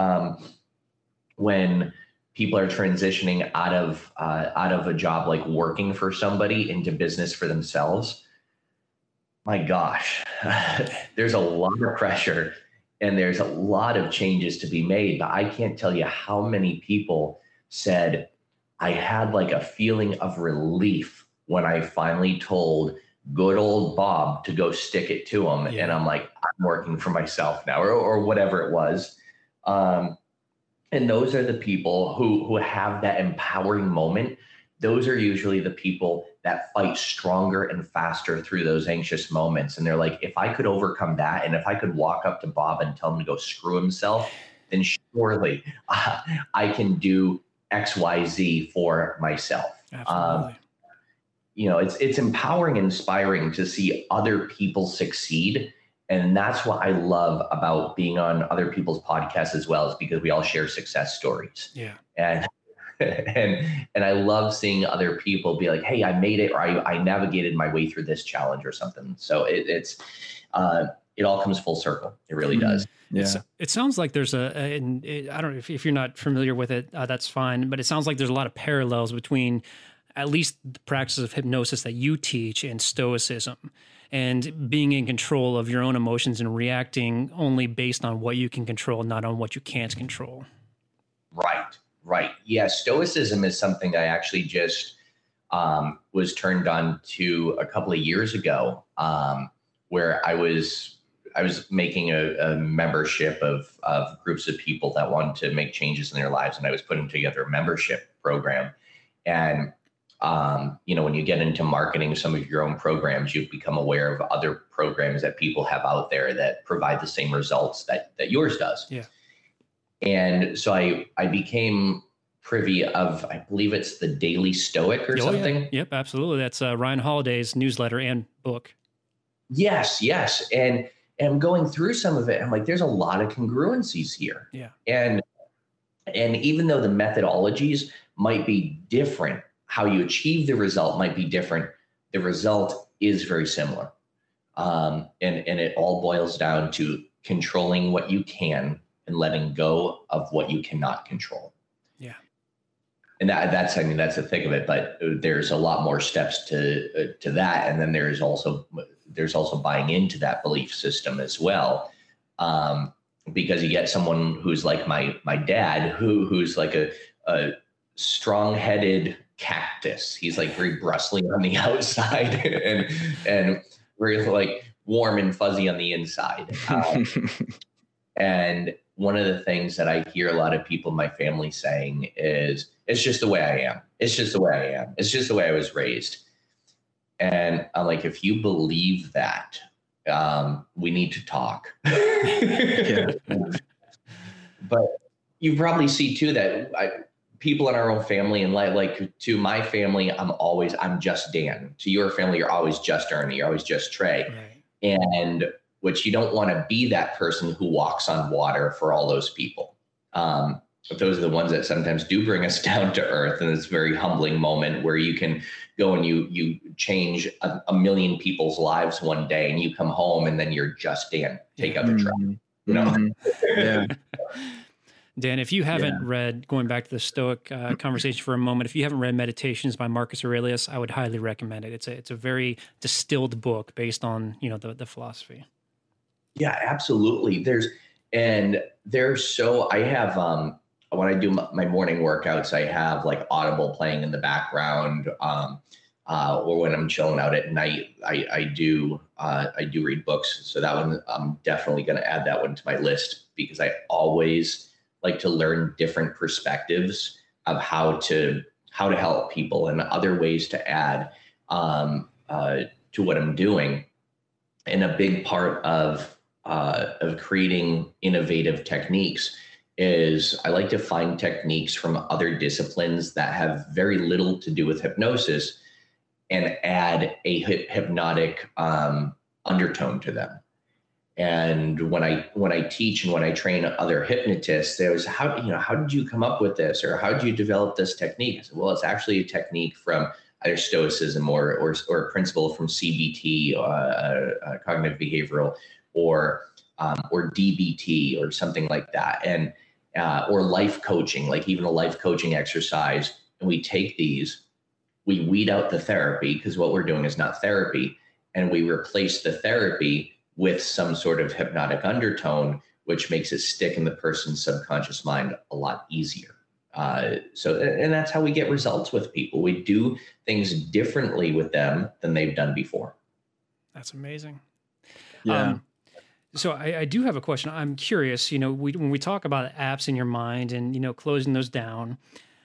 when people are transitioning out of a job, like working for somebody, into business for themselves. My gosh, there's a lot of pressure and there's a lot of changes to be made. But I can't tell you how many people said, I had like a feeling of relief when I finally told good old Bob to go stick it to him. Yeah. And I'm like, I'm working for myself now, or whatever it was. And those are the people who have that empowering moment. Those are usually the people that fight stronger and faster through those anxious moments. And they're like, if I could overcome that, and if I could walk up to Bob and tell him to go screw himself, then surely I can do X, Y, Z for myself. Absolutely. It's empowering and inspiring to see other people succeed. And that's what I love about being on other people's podcasts as well, is because we all share success stories. Yeah. And I love seeing other people be like, hey, I made it, or I navigated my way through this challenge or something. So it all comes full circle. It really does. Yeah. It sounds like there's I don't know if you're not familiar with it, that's fine. But it sounds like there's a lot of parallels between at least the practice of hypnosis that you teach and Stoicism, and being in control of your own emotions and reacting only based on what you can control, not on what you can't control. Right. Yeah. Stoicism is something I actually just was turned on to a couple of years ago, where I was making a membership of groups of people that wanted to make changes in their lives. And I was putting together a membership program. And, when you get into marketing some of your own programs, you've become aware of other programs that people have out there that provide the same results that yours does. Yeah. And so I became privy of, I believe it's the Daily Stoic or something. Yeah. Yep, absolutely. That's Ryan Holiday's newsletter and book. Yes. And I'm going through some of it. I'm like, there's a lot of congruencies here. Yeah. And even though the methodologies might be different, how you achieve the result might be different, the result is very similar. And it all boils down to controlling what you can and letting go of what you cannot control. Yeah. And that's the thing of it, but there's a lot more steps to that. And then there's also buying into that belief system as well. Because you get someone who's like my dad, who's like a strong-headed cactus. He's like very bristly on the outside and very like warm and fuzzy on the inside. And one of the things that I hear a lot of people in my family saying is, it's just the way I am. It's just the way I am. It's just the way I was raised. And I'm like, if you believe that, we need to talk. Yeah. But you probably see too that people in our own family and like to my family, I'm just Dan. To your family, you're always just Ernie. You're always just Trey. Right. And which you don't want to be that person who walks on water for all those people. But those are the ones that sometimes do bring us down to earth. And it's a very humbling moment where you can go and you change a million people's lives one day, and you come home and then you're just Dan, take out the trash, you know? Yeah. Dan, if you haven't read, going back to the Stoic conversation for a moment, if you haven't read Meditations by Marcus Aurelius, I would highly recommend it. It's a very distilled book based on, the philosophy. Yeah, absolutely. I have, when I do my morning workouts, I have like Audible playing in the background, or when I'm chilling out at night, I do read books. So that one, I'm definitely going to add that one to my list, because I always like to learn different perspectives of how to help people and other ways to add to what I'm doing. And a big part of creating innovative techniques is I like to find techniques from other disciplines that have very little to do with hypnosis and add a hypnotic undertone to them. And when I teach and when I train other hypnotists, there's how did you come up with this, or how did you develop this technique? I said, well, it's actually a technique from either Stoicism or a principle from CBT, cognitive behavioral, or DBT or something like that, and or life coaching, like even a life coaching exercise. And we take these, we weed out the therapy, because what we're doing is not therapy, and we replace the therapy with some sort of hypnotic undertone, which makes it stick in the person's subconscious mind a lot easier. And that's how we get results with people. We do things differently with them than they've done before. That's amazing. Yeah. So I do have a question. I'm curious, when we talk about apps in your mind and, closing those down,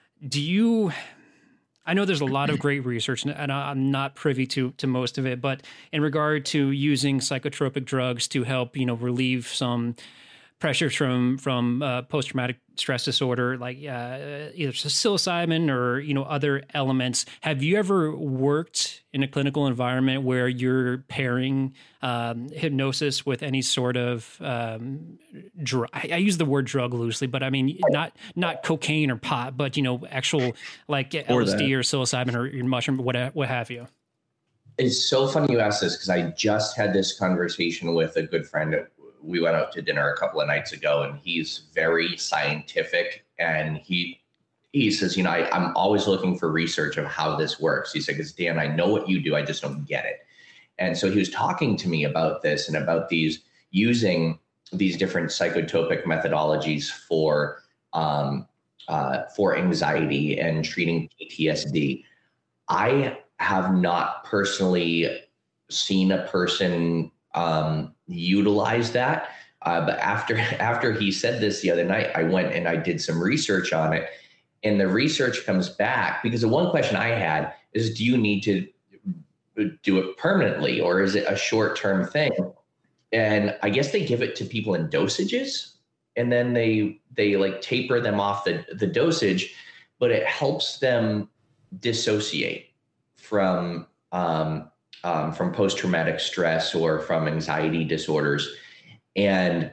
I know there's a lot of great research, and I'm not privy to most of it, but in regard to using psychotropic drugs to help, relieve some pressures from post-traumatic stress disorder, like either psilocybin or, other elements. Have you ever worked in a clinical environment where you're pairing hypnosis with any sort of drug? I use the word drug loosely, but I mean, not cocaine or pot, but, actual like LSD or psilocybin or mushroom, what have you? It's so funny you asked this, because I just had this conversation with a good friend. We went out to dinner a couple of nights ago, and he's very scientific, and he says, I'm always looking for research of how this works. He said, because Dan, I know what you do, I just don't get it. And so he was talking to me about this and about using these different psychotropic methodologies for anxiety and treating PTSD. I have not personally seen a person utilize that. But after he said this the other night, I went and I did some research on it, and the research comes back, because the one question I had is, do you need to do it permanently, or is it a short-term thing? And I guess they give it to people in dosages, and then they like taper them off the dosage, but it helps them dissociate from post-traumatic stress or from anxiety disorders. And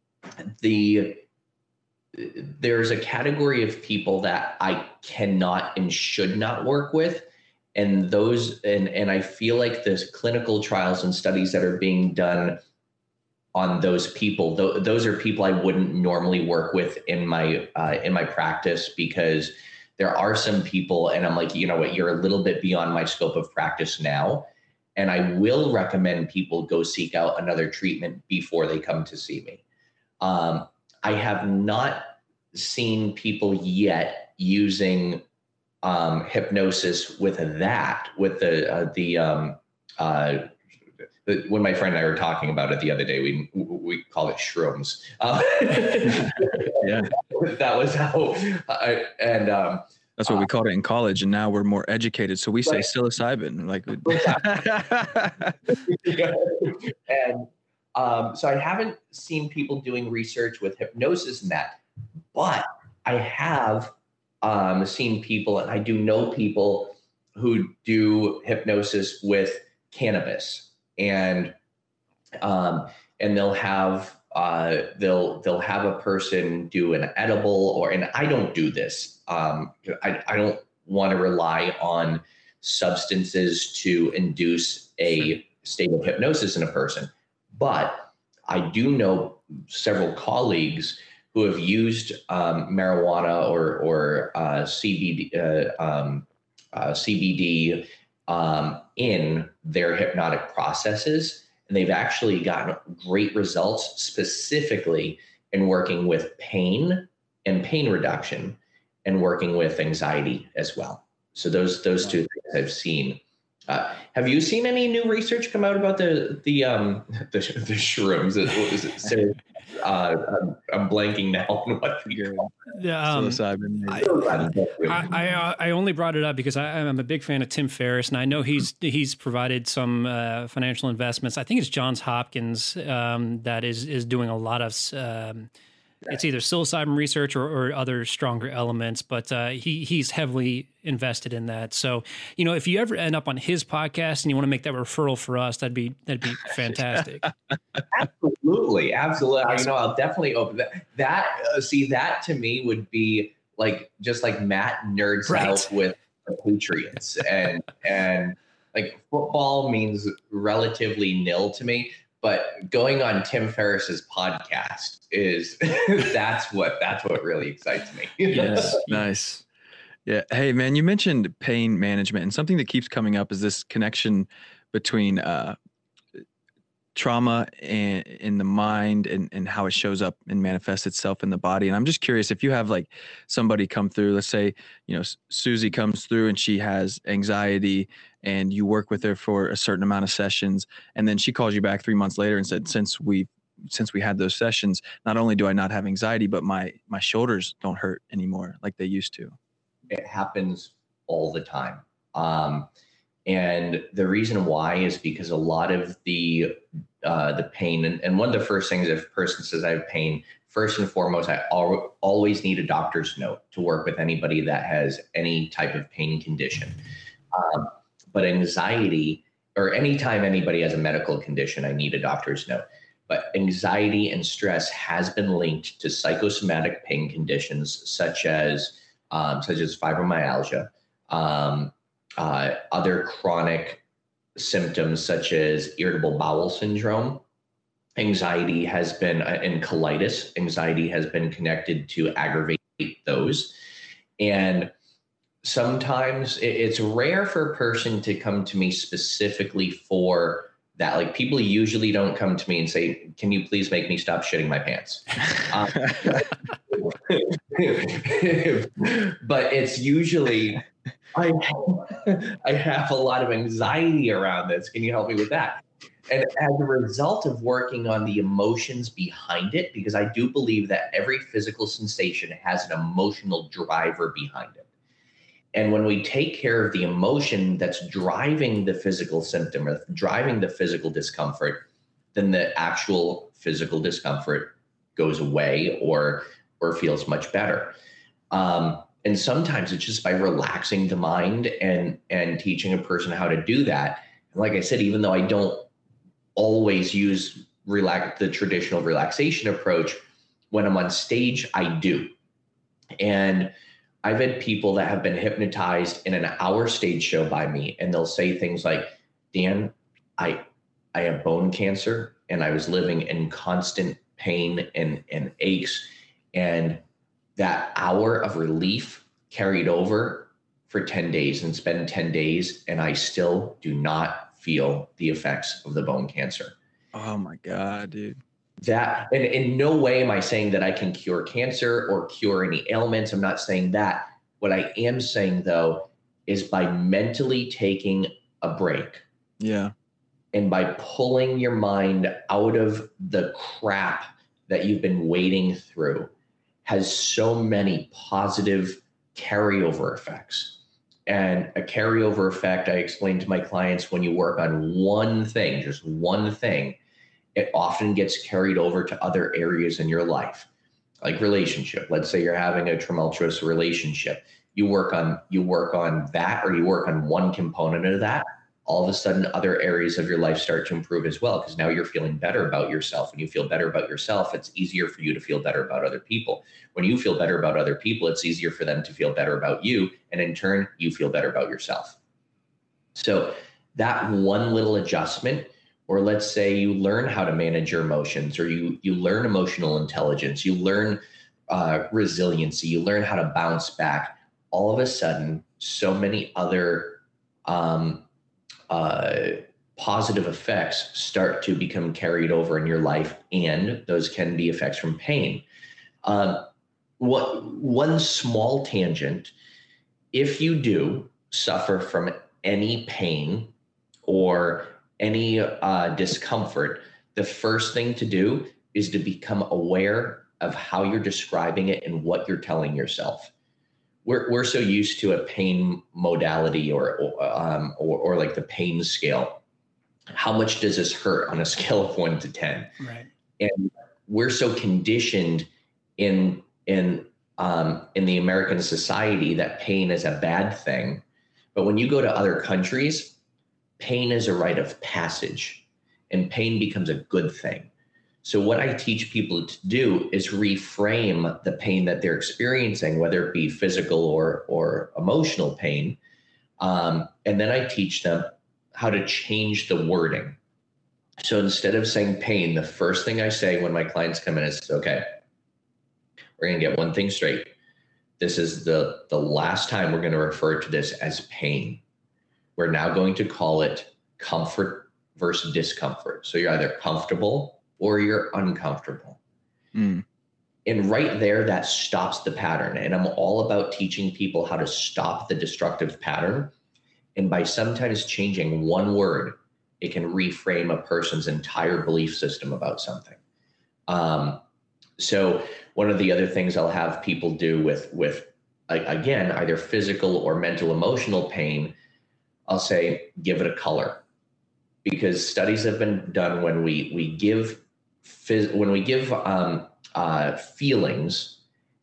there's a category of people that I cannot and should not work with. And and I feel like the clinical trials and studies that are being done on those people, those are people I wouldn't normally work with in my practice, because there are some people, and I'm like, you know what, you're a little bit beyond my scope of practice now. And I will recommend people go seek out another treatment before they come to see me. I have not seen people yet using hypnosis with that, with when my friend and I were talking about it the other day, we call it shrooms. Yeah, that was how. That's what we called it in college, and now we're more educated, so we say psilocybin. Like, and so I haven't seen people doing research with hypnosis and that, but I have seen people, and I do know people who do hypnosis with cannabis. And they'll have they'll have a person do an edible, and I don't do this. I don't want to rely on substances to induce a state of hypnosis in a person, but I do know several colleagues who have used marijuana or CBD in their hypnotic processes, and they've actually gotten great results, specifically in working with pain and pain reduction, and working with anxiety as well. So those two things I've seen. Have you seen any new research come out about the shrooms? Is it I'm blanking now on what I only brought it up because I'm a big fan of Tim Ferriss, and I know he's provided some financial investments. I think it's Johns Hopkins that is doing a lot of it's either psilocybin research or other stronger elements, but he's heavily invested in that. So, you know, if you ever end up on his podcast and you want to make that referral for us, that'd be fantastic. Absolutely. You know, I'll definitely open that. That to me would be like, just like Matt nerds out with the Patriots, and like football means relatively nil to me. But going on Tim Ferriss's podcast is that's what really excites me. Yes, nice. Yeah. Hey, man, you mentioned pain management, and something that keeps coming up is this connection between trauma in the mind and how it shows up and manifests itself in the body. And I'm just curious, if you have like somebody come through, let's say, you know, Susie comes through and she has anxiety, and you work with her for a certain amount of sessions, and then she calls you back 3 months later and said, since we had those sessions, not only do I not have anxiety, but my shoulders don't hurt anymore like they used to. It happens all the time. And the reason why is because a lot of the pain, and one of the first things, if a person says I have pain, first and foremost, I always need a doctor's note to work with anybody that has any type of pain condition. But anxiety, or anytime anybody has a medical condition, I need a doctor's note. But anxiety and stress has been linked to psychosomatic pain conditions such as fibromyalgia, other chronic symptoms such as irritable bowel syndrome. Anxiety has been, and colitis, anxiety has been connected to aggravate those. And sometimes it's rare for a person to come to me specifically for that. Like, people usually don't come to me and say, can you please make me stop shitting my pants? But it's usually, I have a lot of anxiety around this. Can you help me with that? And as a result of working on the emotions behind it, because I do believe that every physical sensation has an emotional driver behind it. And when we take care of the emotion that's driving the physical symptom or driving the physical discomfort, then the actual physical discomfort goes away or feels much better. And sometimes it's just by relaxing the mind and teaching a person how to do that. And like I said, even though I don't always use the traditional relaxation approach, when I'm on stage, I do. And I've had people that have been hypnotized in an hour stage show by me, and they'll say things like, Dan, I have bone cancer, and I was living in constant pain and aches. And that hour of relief carried over for 10 days and spend 10 days, and I still do not feel the effects of the bone cancer. Oh my God, dude. That, and in no way am I saying that I can cure cancer or cure any ailments. I'm not saying that. What I am saying, though, is by mentally taking a break. Yeah. And by pulling your mind out of the crap that you've been wading through has so many positive carryover effects. And a carryover effect, I explain to my clients, when you work on one thing, just one thing, it often gets carried over to other areas in your life, like relationship. Let's say you're having a tumultuous relationship. You work on that, or you work on one component of that. All of a sudden, other areas of your life start to improve as well, because now you're feeling better about yourself. When you feel better about yourself, it's easier for you to feel better about other people. When you feel better about other people, it's easier for them to feel better about you. And in turn, you feel better about yourself. So that one little adjustment, or let's say you learn how to manage your emotions, or you learn emotional intelligence, you learn resiliency, you learn how to bounce back. All of a sudden, so many other positive effects start to become carried over in your life, and those can be effects from pain. One small tangent: if you do suffer from any pain or any discomfort, the first thing to do is to become aware of how you're describing it and what you're telling yourself. We're so used to a pain modality or like the pain scale. How much does this hurt on a scale of 1 to 10? Right. And we're so conditioned in the American society that pain is a bad thing. But when you go to other countries, pain is a rite of passage, and pain becomes a good thing. So what I teach people to do is reframe the pain that they're experiencing, whether it be physical or emotional pain. And then I teach them how to change the wording. So instead of saying pain, the first thing I say when my clients come in is, okay, we're going to get one thing straight. This is the last time we're going to refer to this as pain. We're now going to call it comfort versus discomfort. So you're either comfortable or you're uncomfortable. And right there, that stops the pattern. And I'm all about teaching people how to stop the destructive pattern. And by sometimes changing one word, it can reframe a person's entire belief system about something. So one of the other things I'll have people do with again, either physical or mental emotional pain, I'll say, give it a color. Because studies have been done when we give feelings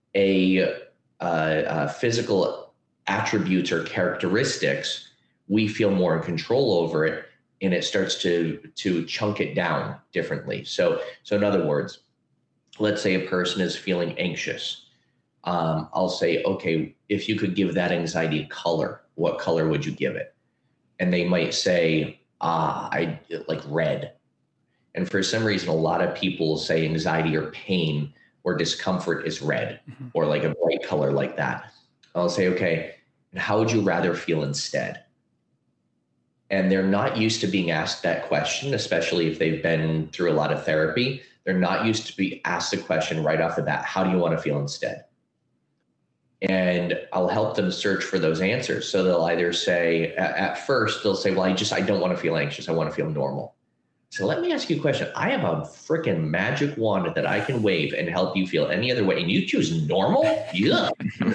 a physical attributes or characteristics, we feel more in control over it, and it starts to chunk it down differently. So in other words, let's say a person is feeling anxious. I'll say, okay, if you could give that anxiety a color, what color would you give it? And they might say, I like red. And for some reason, a lot of people say anxiety or pain or discomfort is red, or like a bright color like that. I'll say, okay, and how would you rather feel instead? And they're not used to being asked that question, especially if they've been through a lot of therapy. They're not used to be asked the question right off the bat, how do you want to feel instead? And I'll help them search for those answers. So they'll either say, at first, they'll say, well, I don't want to feel anxious. I want to feel normal. So let me ask you a question. I have a freaking magic wand that I can wave and help you feel any other way. And you choose normal? Yeah.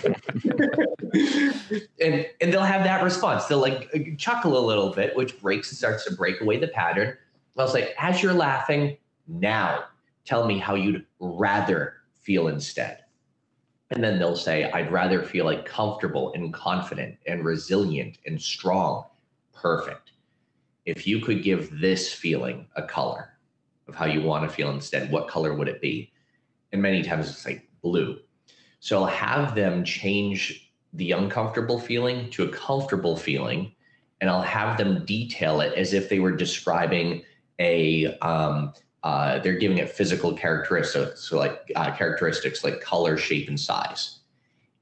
and they'll have that response. They'll like chuckle a little bit, which starts to break away the pattern. I'll say, as you're laughing, now tell me how you'd rather feel instead. And then they'll say, I'd rather feel like comfortable and confident and resilient and strong. Perfect. If you could give this feeling a color of how you want to feel instead, what color would it be? And many times it's like blue. So I'll have them change the uncomfortable feeling to a comfortable feeling, and I'll have them detail it as if they were describing they're giving it physical characteristics, so like characteristics like color, shape, and size.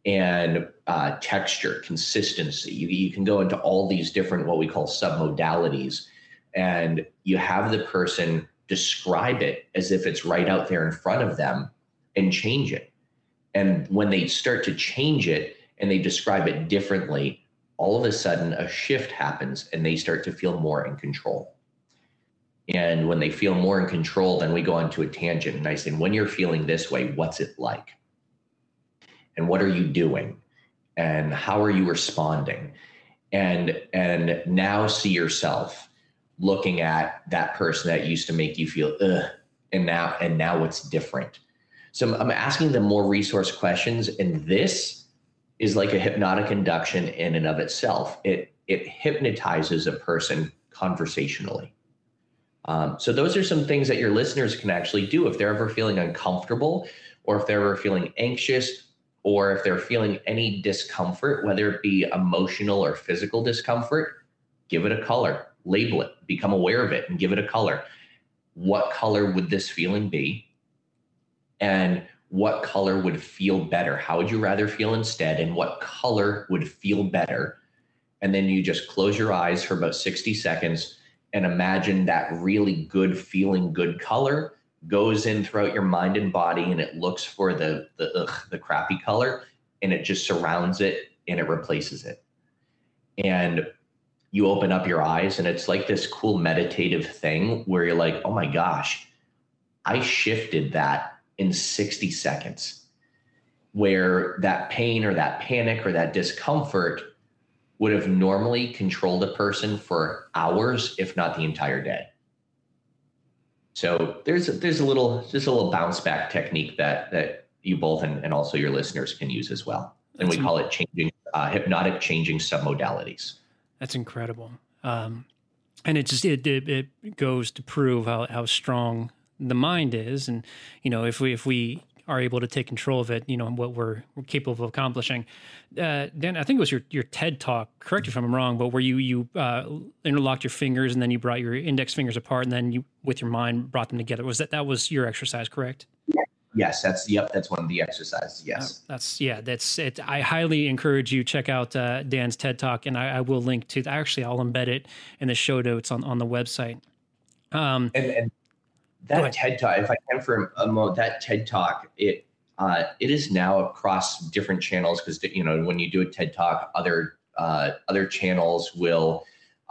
and texture, consistency. You can go into all these different, what we call submodalities, and you have the person describe it as if it's right out there in front of them and change it. And when they start to change it and they describe it differently, all of a sudden a shift happens and they start to feel more in control. And when they feel more in control, then we go on to a tangent and I say, when you're feeling this way, what's it like? And what are you doing? And how are you responding? And now see yourself looking at that person that used to make you feel, ugh, and now it's different. So I'm asking them more resource questions, and this is like a hypnotic induction in and of itself. It hypnotizes a person conversationally. So those are some things that your listeners can actually do if they're ever feeling uncomfortable, or if they're ever feeling anxious, or if they're feeling any discomfort, whether it be emotional or physical discomfort. Give it a color, label it, become aware of it, and give it a color. What color would this feeling be? And what color would feel better? How would you rather feel instead? And what color would feel better? And then you just close your eyes for about 60 seconds and imagine that really good feeling, good color goes in throughout your mind and body, and it looks for the crappy color, and it just surrounds it and it replaces it. And you open up your eyes, and it's like this cool meditative thing where you're like, oh my gosh, I shifted that in 60 seconds, where that pain or that panic or that discomfort would have normally controlled a person for hours, if not the entire day. So there's a little bounce back technique that you both and also your listeners can use as well. And we call it hypnotic changing submodalities. That's incredible. And it goes to prove how strong the mind is. And, if we are able to take control of it, what we're capable of accomplishing. Dan, I think it was your TED Talk, correct me if I'm wrong, but where you interlocked your fingers and then you brought your index fingers apart and then you, with your mind, brought them together. That was your exercise, correct? Yes, that's one of the exercises. Yes. That's it. I highly encourage you check out Dan's TED Talk, and I will link to, actually I'll embed it in the show notes on the website. And that TED Talk, if I can for a moment, that TED Talk, it is now across different channels, because when you do a TED Talk, other channels will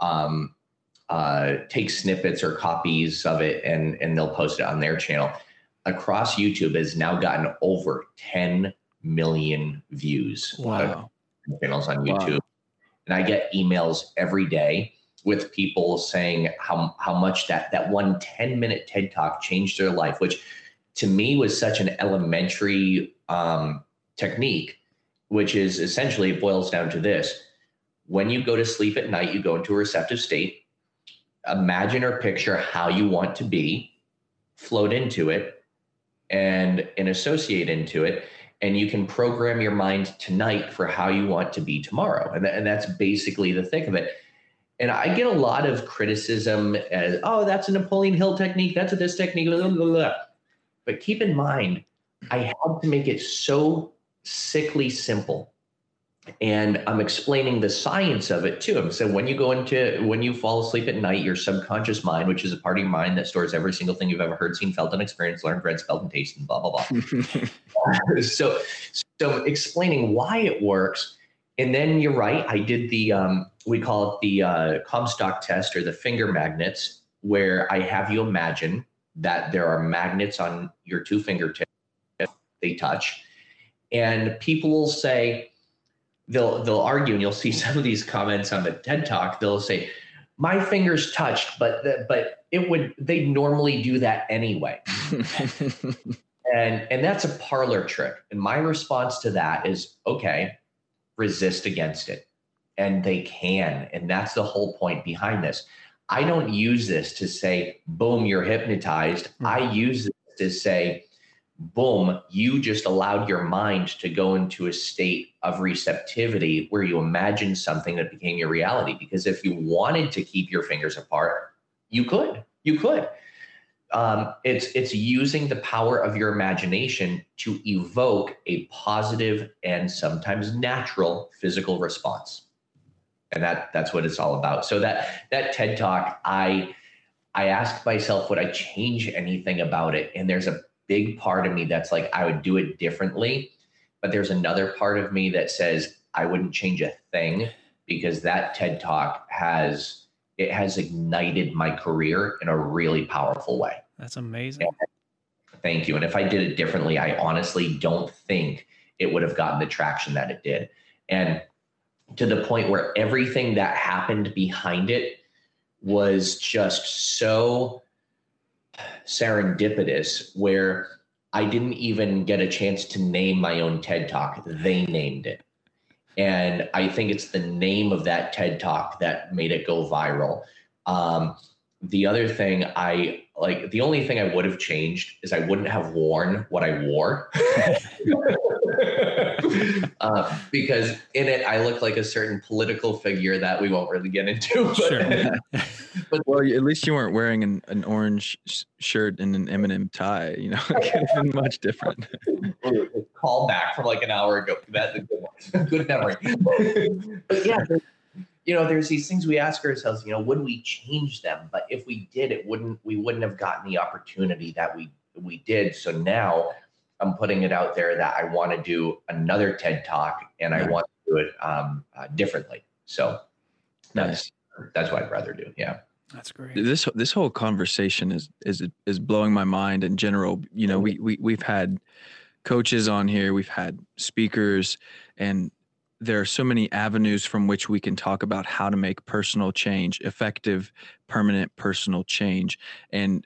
take snippets or copies of it and they'll post it on their channel. Across YouTube has now gotten over 10 million views. Wow. Channels on YouTube. Wow. And I get emails every day with people saying how much that one 10-minute TED Talk changed their life, which to me was such an elementary technique, which is essentially, it boils down to this. When you go to sleep at night, you go into a receptive state, imagine or picture how you want to be, float into it, and associate into it. And you can program your mind tonight for how you want to be tomorrow. And that's basically the thick of it. And I get a lot of criticism as, oh, that's a Napoleon Hill technique. That's this technique. Blah, blah, blah. But keep in mind, I had to make it so sickly simple. And I'm explaining the science of it too. So when you fall asleep at night, your subconscious mind, which is a part of your mind that stores every single thing you've ever heard, seen, felt, and experienced, learned, read, spelled, and tasted, and blah, blah, blah. So explaining why it works. And then you're right. I did we call it the Comstock test, or the finger magnets, where I have you imagine that there are magnets on your two fingertips. They touch. And people will say, they'll argue, and you'll see some of these comments on the TED Talk. They'll say, my fingers touched, but they normally do that anyway. and that's a parlor trick. And my response to that is, okay, resist against it. And they can. And that's the whole point behind this. I don't use this to say, boom, you're hypnotized. Mm-hmm. I use this to say, boom, you just allowed your mind to go into a state of receptivity where you imagine something that became your reality. Because if you wanted to keep your fingers apart, you could. It's using the power of your imagination to evoke a positive and sometimes natural physical response, and that's what it's all about. So that TED Talk, I asked myself, would I change anything about it? And there's a big part of me that's like, I would do it differently. But there's another part of me that says I wouldn't change a thing, because that TED Talk has ignited my career in a really powerful way. That's amazing. Thank you. And if I did it differently, I honestly don't think it would have gotten the traction that it did. And to the point where everything that happened behind it was just so serendipitous, where I didn't even get a chance to name my own TED Talk. They named it. And I think it's the name of that TED Talk that made it go viral. The other thing the only thing I would have changed is I wouldn't have worn what I wore. Because in it, I look like a certain political figure that we won't really get into. But, Sure. but Well, at least you weren't wearing an orange shirt and an Eminem tie. You know, it could have been much different. call back from like an hour ago. That's a good one. Good memory. But yeah, there's these things we ask ourselves, would we change them? But if we did, we wouldn't have gotten the opportunity that we did. So now I'm putting it out there that I want to do another TED Talk, and I want to do it differently. So that's what I'd rather do. Yeah. That's great. This whole conversation is blowing my mind in general. We've had coaches on here, we've had speakers, and there are so many avenues from which we can talk about how to make personal change, effective, permanent personal change. And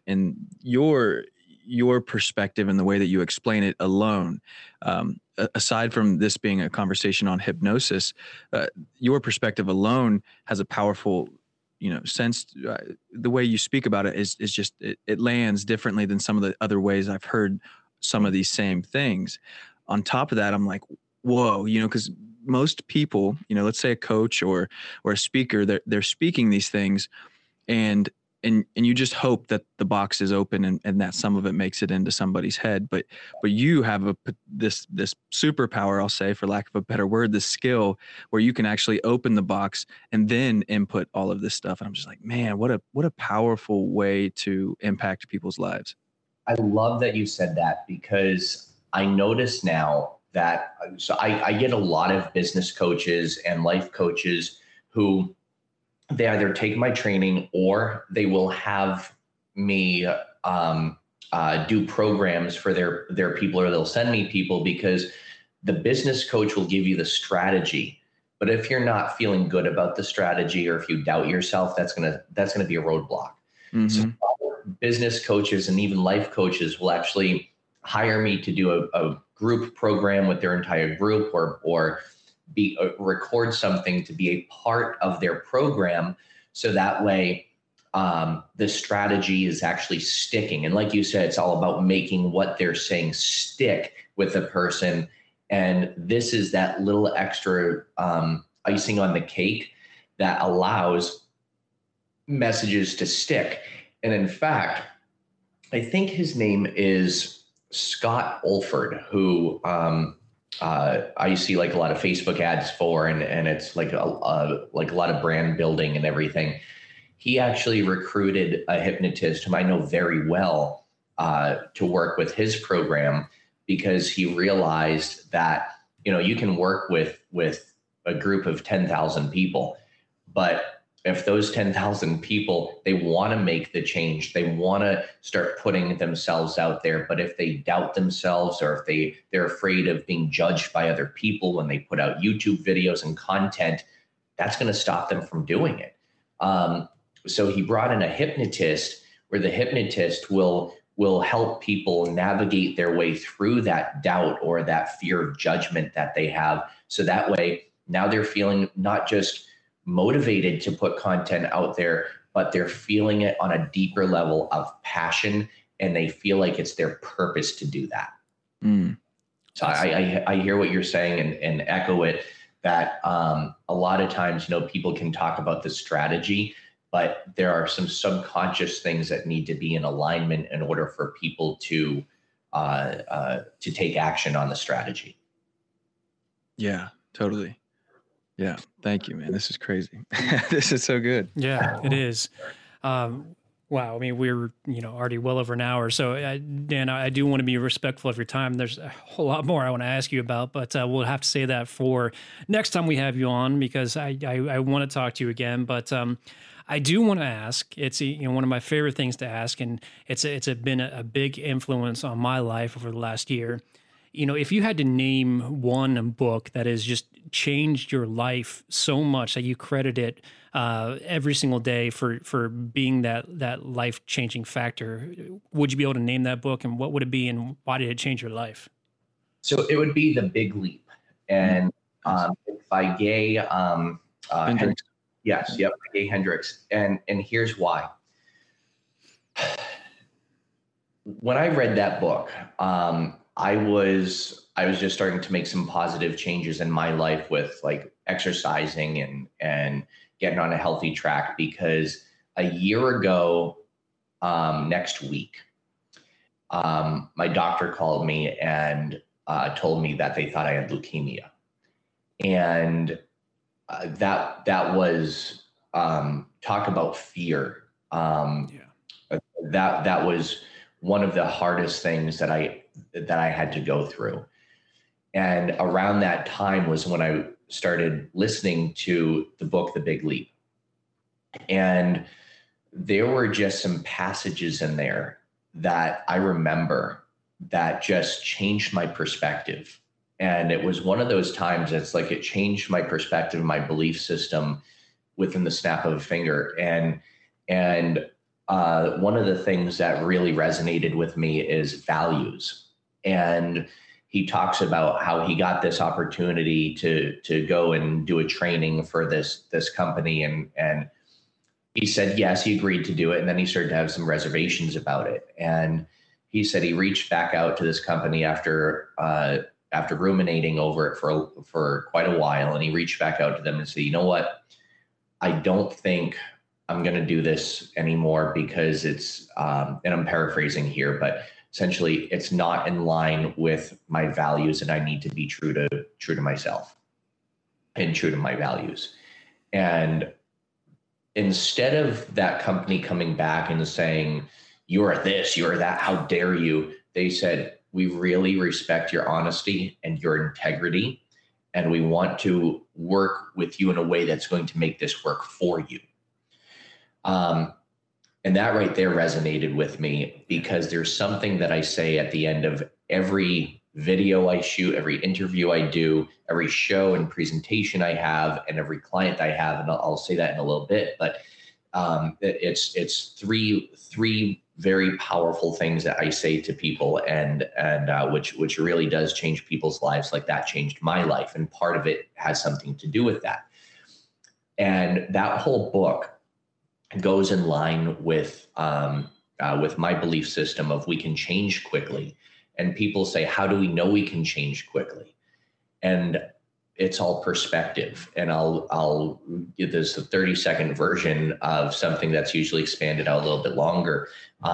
your perspective and the way that you explain it alone, aside from this being a conversation on hypnosis, your perspective alone has a powerful, sense. The way you speak about it is just, it lands differently than some of the other ways I've heard some of these same things. On top of that, I'm like, whoa, because most people, let's say a coach or a speaker, they're speaking these things, and you just hope that the box is open and that some of it makes it into somebody's head. But you have this superpower, I'll say, for lack of a better word, this skill where you can actually open the box and then input all of this stuff. And I'm just like, man, what a powerful way to impact people's lives. I love that you said that, because I notice now that, so I get a lot of business coaches and life coaches who they either take my training or they will have me do programs for their people, or they'll send me people, because the business coach will give you the strategy. But if you're not feeling good about the strategy, or if you doubt yourself, that's gonna be a roadblock. Mm-hmm. So business coaches and even life coaches will actually hire me to do a group program with their entire group, or record something to be a part of their program. So that way the strategy is actually sticking. And like you said, it's all about making what they're saying stick with the person. And this is that little extra icing on the cake that allows messages to stick. And in fact, I think his name is Scott Olford, who I see like a lot of Facebook ads for, and it's like a lot of brand building and everything. He actually recruited a hypnotist whom I know very well to work with his program, because he realized that, you can work with a group of 10,000 people, but if those 10,000 people, they want to make the change, they want to start putting themselves out there. But if they doubt themselves, or if they're afraid of being judged by other people when they put out YouTube videos and content, that's going to stop them from doing it. So he brought in a hypnotist, where the hypnotist will help people navigate their way through that doubt or that fear of judgment that they have. So that way, now they're feeling not just motivated to put content out there, but they're feeling it on a deeper level of passion, and they feel like it's their purpose to do that. So I hear what you're saying and echo it, that a lot of times, people can talk about the strategy, but there are some subconscious things that need to be in alignment in order for people to take action on the strategy. Yeah, totally. Yeah. Thank you, man. This is crazy. This is so good. Yeah, it is. Wow. I mean, we're, already well over an hour. So, Dan, I do want to be respectful of your time. There's a whole lot more I want to ask you about, but we'll have to say that for next time we have you on, because I want to talk to you again. But I do want to ask, it's one of my favorite things to ask, and it's been a big influence on my life over the last year. If you had to name one book that has just changed your life so much that you credit it every single day for being that life-changing factor, would you be able to name that book, and what would it be, and why did it change your life? So it would be The Big Leap, and by Gay Hendricks. Yes, yep, Gay Hendricks, and here's why. When I read that book, I was just starting to make some positive changes in my life with like exercising and getting on a healthy track, because a year ago, next week, my doctor called me and told me that they thought I had leukemia. And that was, talk about fear. That was one of the hardest things that I had to go through. And around that time was when I started listening to the book, The Big Leap. And there were just some passages in there that I remember that just changed my perspective. And it was one of those times, it's like it changed my perspective, my belief system within the snap of a finger. And one of the things that really resonated with me is values. And he talks about how he got this opportunity to go and do a training for this company. And he said, yes, he agreed to do it. And then he started to have some reservations about it. And he said he reached back out to this company after ruminating over it for quite a while. And he reached back out to them and said, you know what? I don't think I'm going to do this anymore because it's, and I'm paraphrasing here, but essentially it's not in line with my values, and I need to be true to myself and true to my values. And instead of that company coming back and saying, you're this, you're that, how dare you? They said, we really respect your honesty and your integrity, and we want to work with you in a way that's going to make this work for you. And that right there resonated with me, because there's something that I say at the end of every video I shoot, every interview I do, every show and presentation I have, and every client I have. And I'll say that in a little bit, but it's three very powerful things that I say to people, and which really does change people's lives. Like that changed my life, and part of it has something to do with that. And that whole book goes in line with my belief system of we can change quickly. And people say, how do we know we can change quickly? And it's all perspective. And I'll give this a 30-second version of something that's usually expanded out a little bit longer.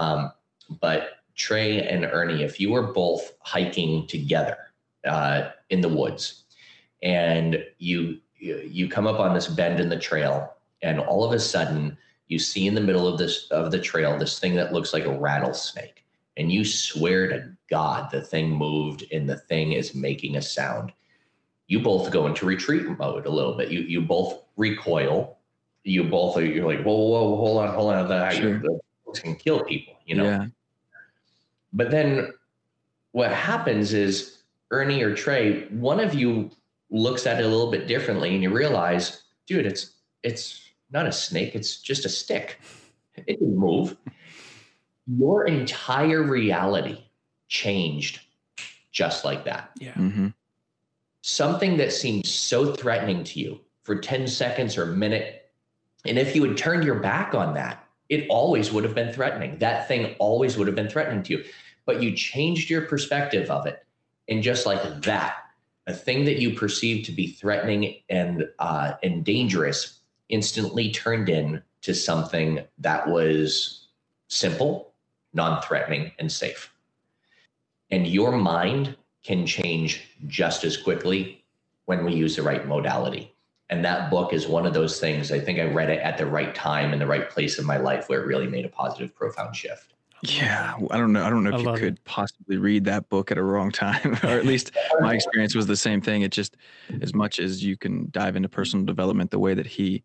But Trey and Ernie, if you were both hiking together in the woods, and you come up on this bend in the trail, and all of a sudden you see in the middle of the trail this thing that looks like a rattlesnake, and you swear to God the thing moved and the thing is making a sound. You both go into retreat mode a little bit. You both recoil. You're like, whoa, hold on. That can kill people, Yeah. But then what happens is, Ernie or Trey, one of you looks at it a little bit differently, and you realize, dude, it's not a snake, it's just a stick. It didn't move. Your entire reality changed just like that. Yeah. Mm-hmm. Something that seemed so threatening to you for 10 seconds or a minute, and if you had turned your back on that, it always would have been threatening. That thing always would have been threatening to you. But you changed your perspective of it. And just like that, a thing that you perceived to be threatening and dangerous instantly turned to something that was simple, non-threatening, and safe. And your mind can change just as quickly when we use the right modality. And that book is one of those things. I think I read it at the right time in the right place in my life where it really made a positive, profound shift. Yeah, I don't know if you could possibly read that book at a wrong time, or at least my experience was the same thing. It just, as much as you can dive into personal development, the way that he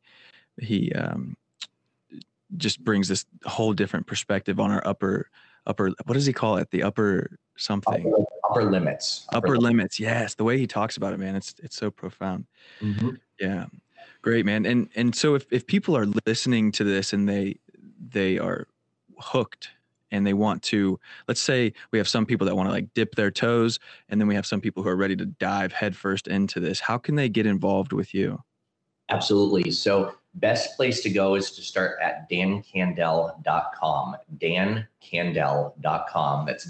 just brings this whole different perspective on our upper, what does he call it? The upper something. Upper limits. Upper limits. Yes. The way he talks about it, man, it's so profound. Mm-hmm. Yeah. Great, man. And so if people are listening to this and they are hooked and they want to, let's say we have some people that want to like dip their toes, and then we have some people who are ready to dive headfirst into this. How can they get involved with you? Absolutely. So best place to go is to start at dancandel.com. dancandel.com. That's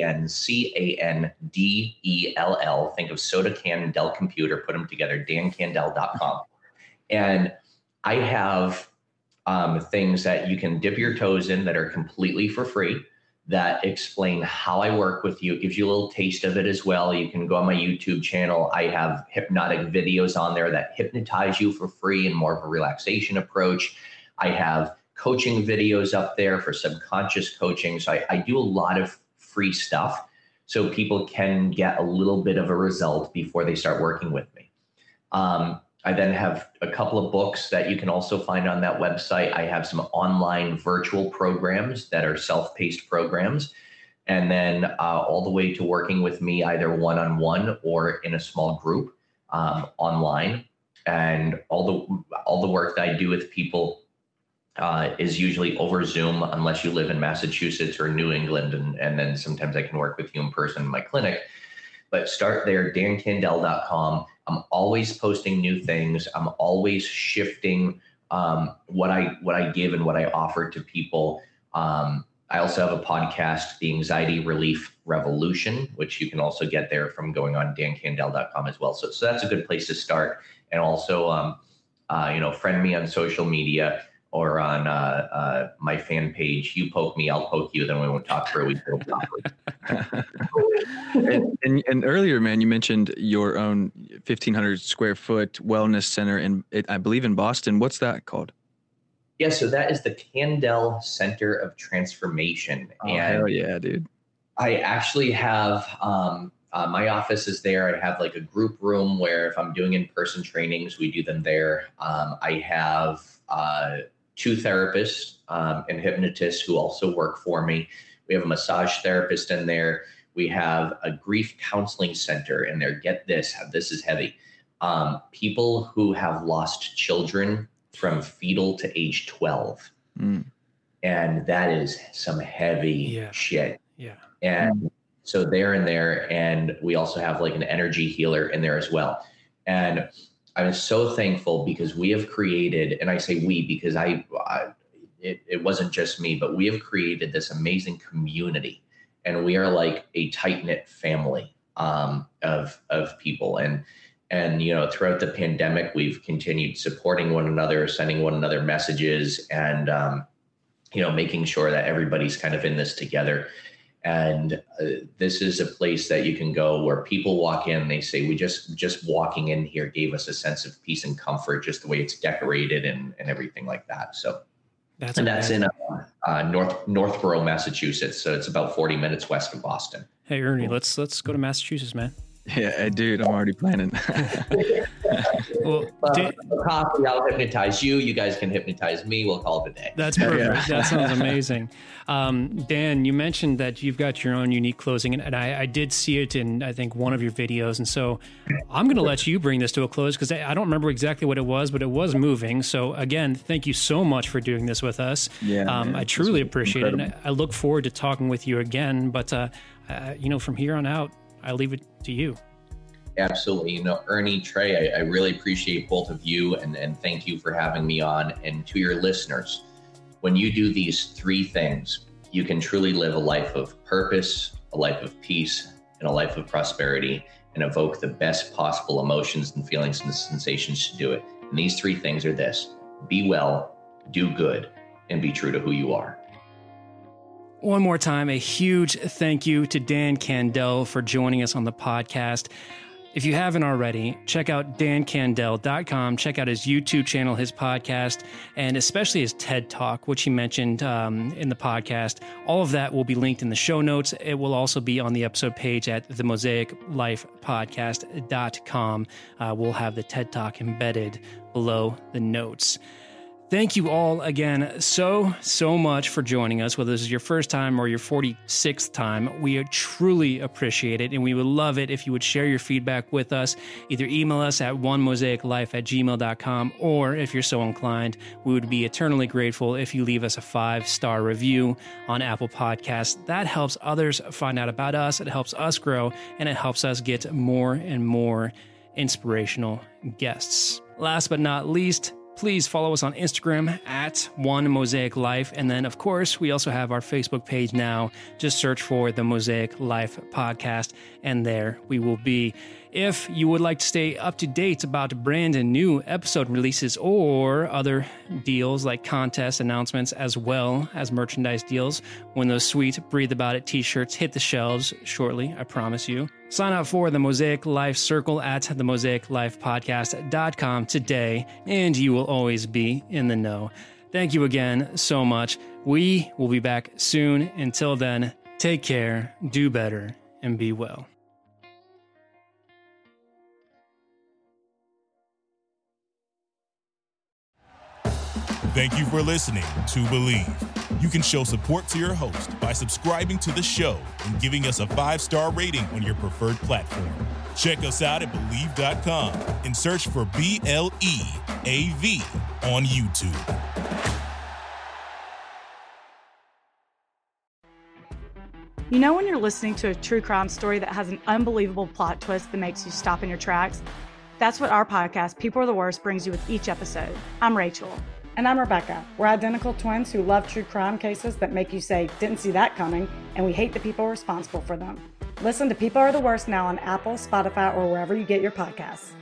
DANCANDELL. Think of soda can and Dell computer, put them together, dancandel.com. And I have things that you can dip your toes in that are completely for free, that explain how I work with you. It gives you a little taste of it as well. You can go on my YouTube channel. I have hypnotic videos on there that hypnotize you for free and more of a relaxation approach. I have coaching videos up there for subconscious coaching. So I do a lot of free stuff so people can get a little bit of a result before they start working with me. I then have a couple of books that you can also find on that website. I have some online virtual programs that are self-paced programs. And then all the way to working with me either one-on-one or in a small group online. And all the work that I do with people is usually over Zoom, unless you live in Massachusetts or New England. And then sometimes I can work with you in person in my clinic. But start there, dancandel.com. I'm always posting new things. I'm always shifting what I give and what I offer to people. I also have a podcast, The Anxiety Relief Revolution, which you can also get there from going on dancandel.com as well. So that's a good place to start. And also, friend me on social media or on my fan page. You poke me, I'll poke you. Then we won't talk for a week. And earlier, man, you mentioned your own 1,500 square foot wellness center I believe in Boston. What's that called? Yeah, so that is the Candel Center of Transformation. Oh, hell yeah, dude. I actually have my office is there. I have like a group room where if I'm doing in-person trainings, we do them there. I have 2 therapists and hypnotists who also work for me. We have a massage therapist in there. We have a grief counseling center in there. Get this is heavy. People who have lost children from fetal to age 12. Mm. And that is some heavy shit. Yeah. And so they're in there, and we also have like an energy healer in there as well. And I'm so thankful because we have created, and I say we because it wasn't just me, but we have created this amazing community, and we are like a tight-knit family of people. And throughout the pandemic, we've continued supporting one another, sending one another messages, and making sure that everybody's kind of in this together. And this is a place that you can go where people walk in, they say, we just walking in here gave us a sense of peace and comfort, just the way it's decorated and everything like that. So that's in Northborough, Massachusetts. So it's about 40 minutes west of Boston. Hey, Ernie, let's go to Massachusetts, man. Yeah, dude, I'm already planning. Well, coffee, I'll hypnotize you. You guys can hypnotize me. We'll call it a day. That's perfect. Yeah. That sounds amazing. Dan, you mentioned that you've got your own unique closing, and I did see it in, I think, one of your videos. And so I'm going to let you bring this to a close because I don't remember exactly what it was, but it was moving. So again, thank you so much for doing this with us. Yeah, I truly appreciate it. And I look forward to talking with you again. But, from here on out, I leave it to you. Absolutely. Ernie, Trey, I really appreciate both of you and thank you for having me on. And to your listeners, when you do these 3 things, you can truly live a life of purpose, a life of peace, and a life of prosperity, and evoke the best possible emotions and feelings and sensations to do it. And these 3 things are this: be well, do good, and be true to who you are. One more time, a huge thank you to Dan Candel for joining us on the podcast. If you haven't already, check out dancandel.com. Check out his YouTube channel, his podcast, and especially his TED Talk, which he mentioned in the podcast. All of that will be linked in the show notes. It will also be on the episode page at themosaiclifepodcast.com. We'll have the TED Talk embedded below the notes. Thank you all again so much for joining us, whether this is your first time or your 46th time. We truly appreciate it, and we would love it if you would share your feedback with us. Either email us at onemosaiclife@gmail.com, or if you're so inclined, we would be eternally grateful if you leave us a 5-star review on Apple Podcasts. That helps others find out about us, it helps us grow, and it helps us get more and more inspirational guests. Last but not least, please follow us on Instagram at One Mosaic Life. And then, of course, we also have our Facebook page now. Just search for the Mosaic Life Podcast, and there we will be. If you would like to stay up to date about brand new episode releases or other deals like contest announcements as well as merchandise deals, when those sweet Breathe About It t-shirts hit the shelves shortly, I promise you, sign up for the Mosaic Life Circle at themosaiclifepodcast.com today, and you will always be in the know. Thank you again so much. We will be back soon. Until then, take care, do better, and be well. Thank you for listening to Believe. You can show support to your host by subscribing to the show and giving us a 5-star rating on your preferred platform. Check us out at Believe.com and search for BLEAV on YouTube. You know when you're listening to a true crime story that has an unbelievable plot twist that makes you stop in your tracks? That's what our podcast, People Are the Worst, brings you with each episode. I'm Rachel. And I'm Rebecca. We're identical twins who love true crime cases that make you say, didn't see that coming, and we hate the people responsible for them. Listen to People Are the Worst now on Apple, Spotify, or wherever you get your podcasts.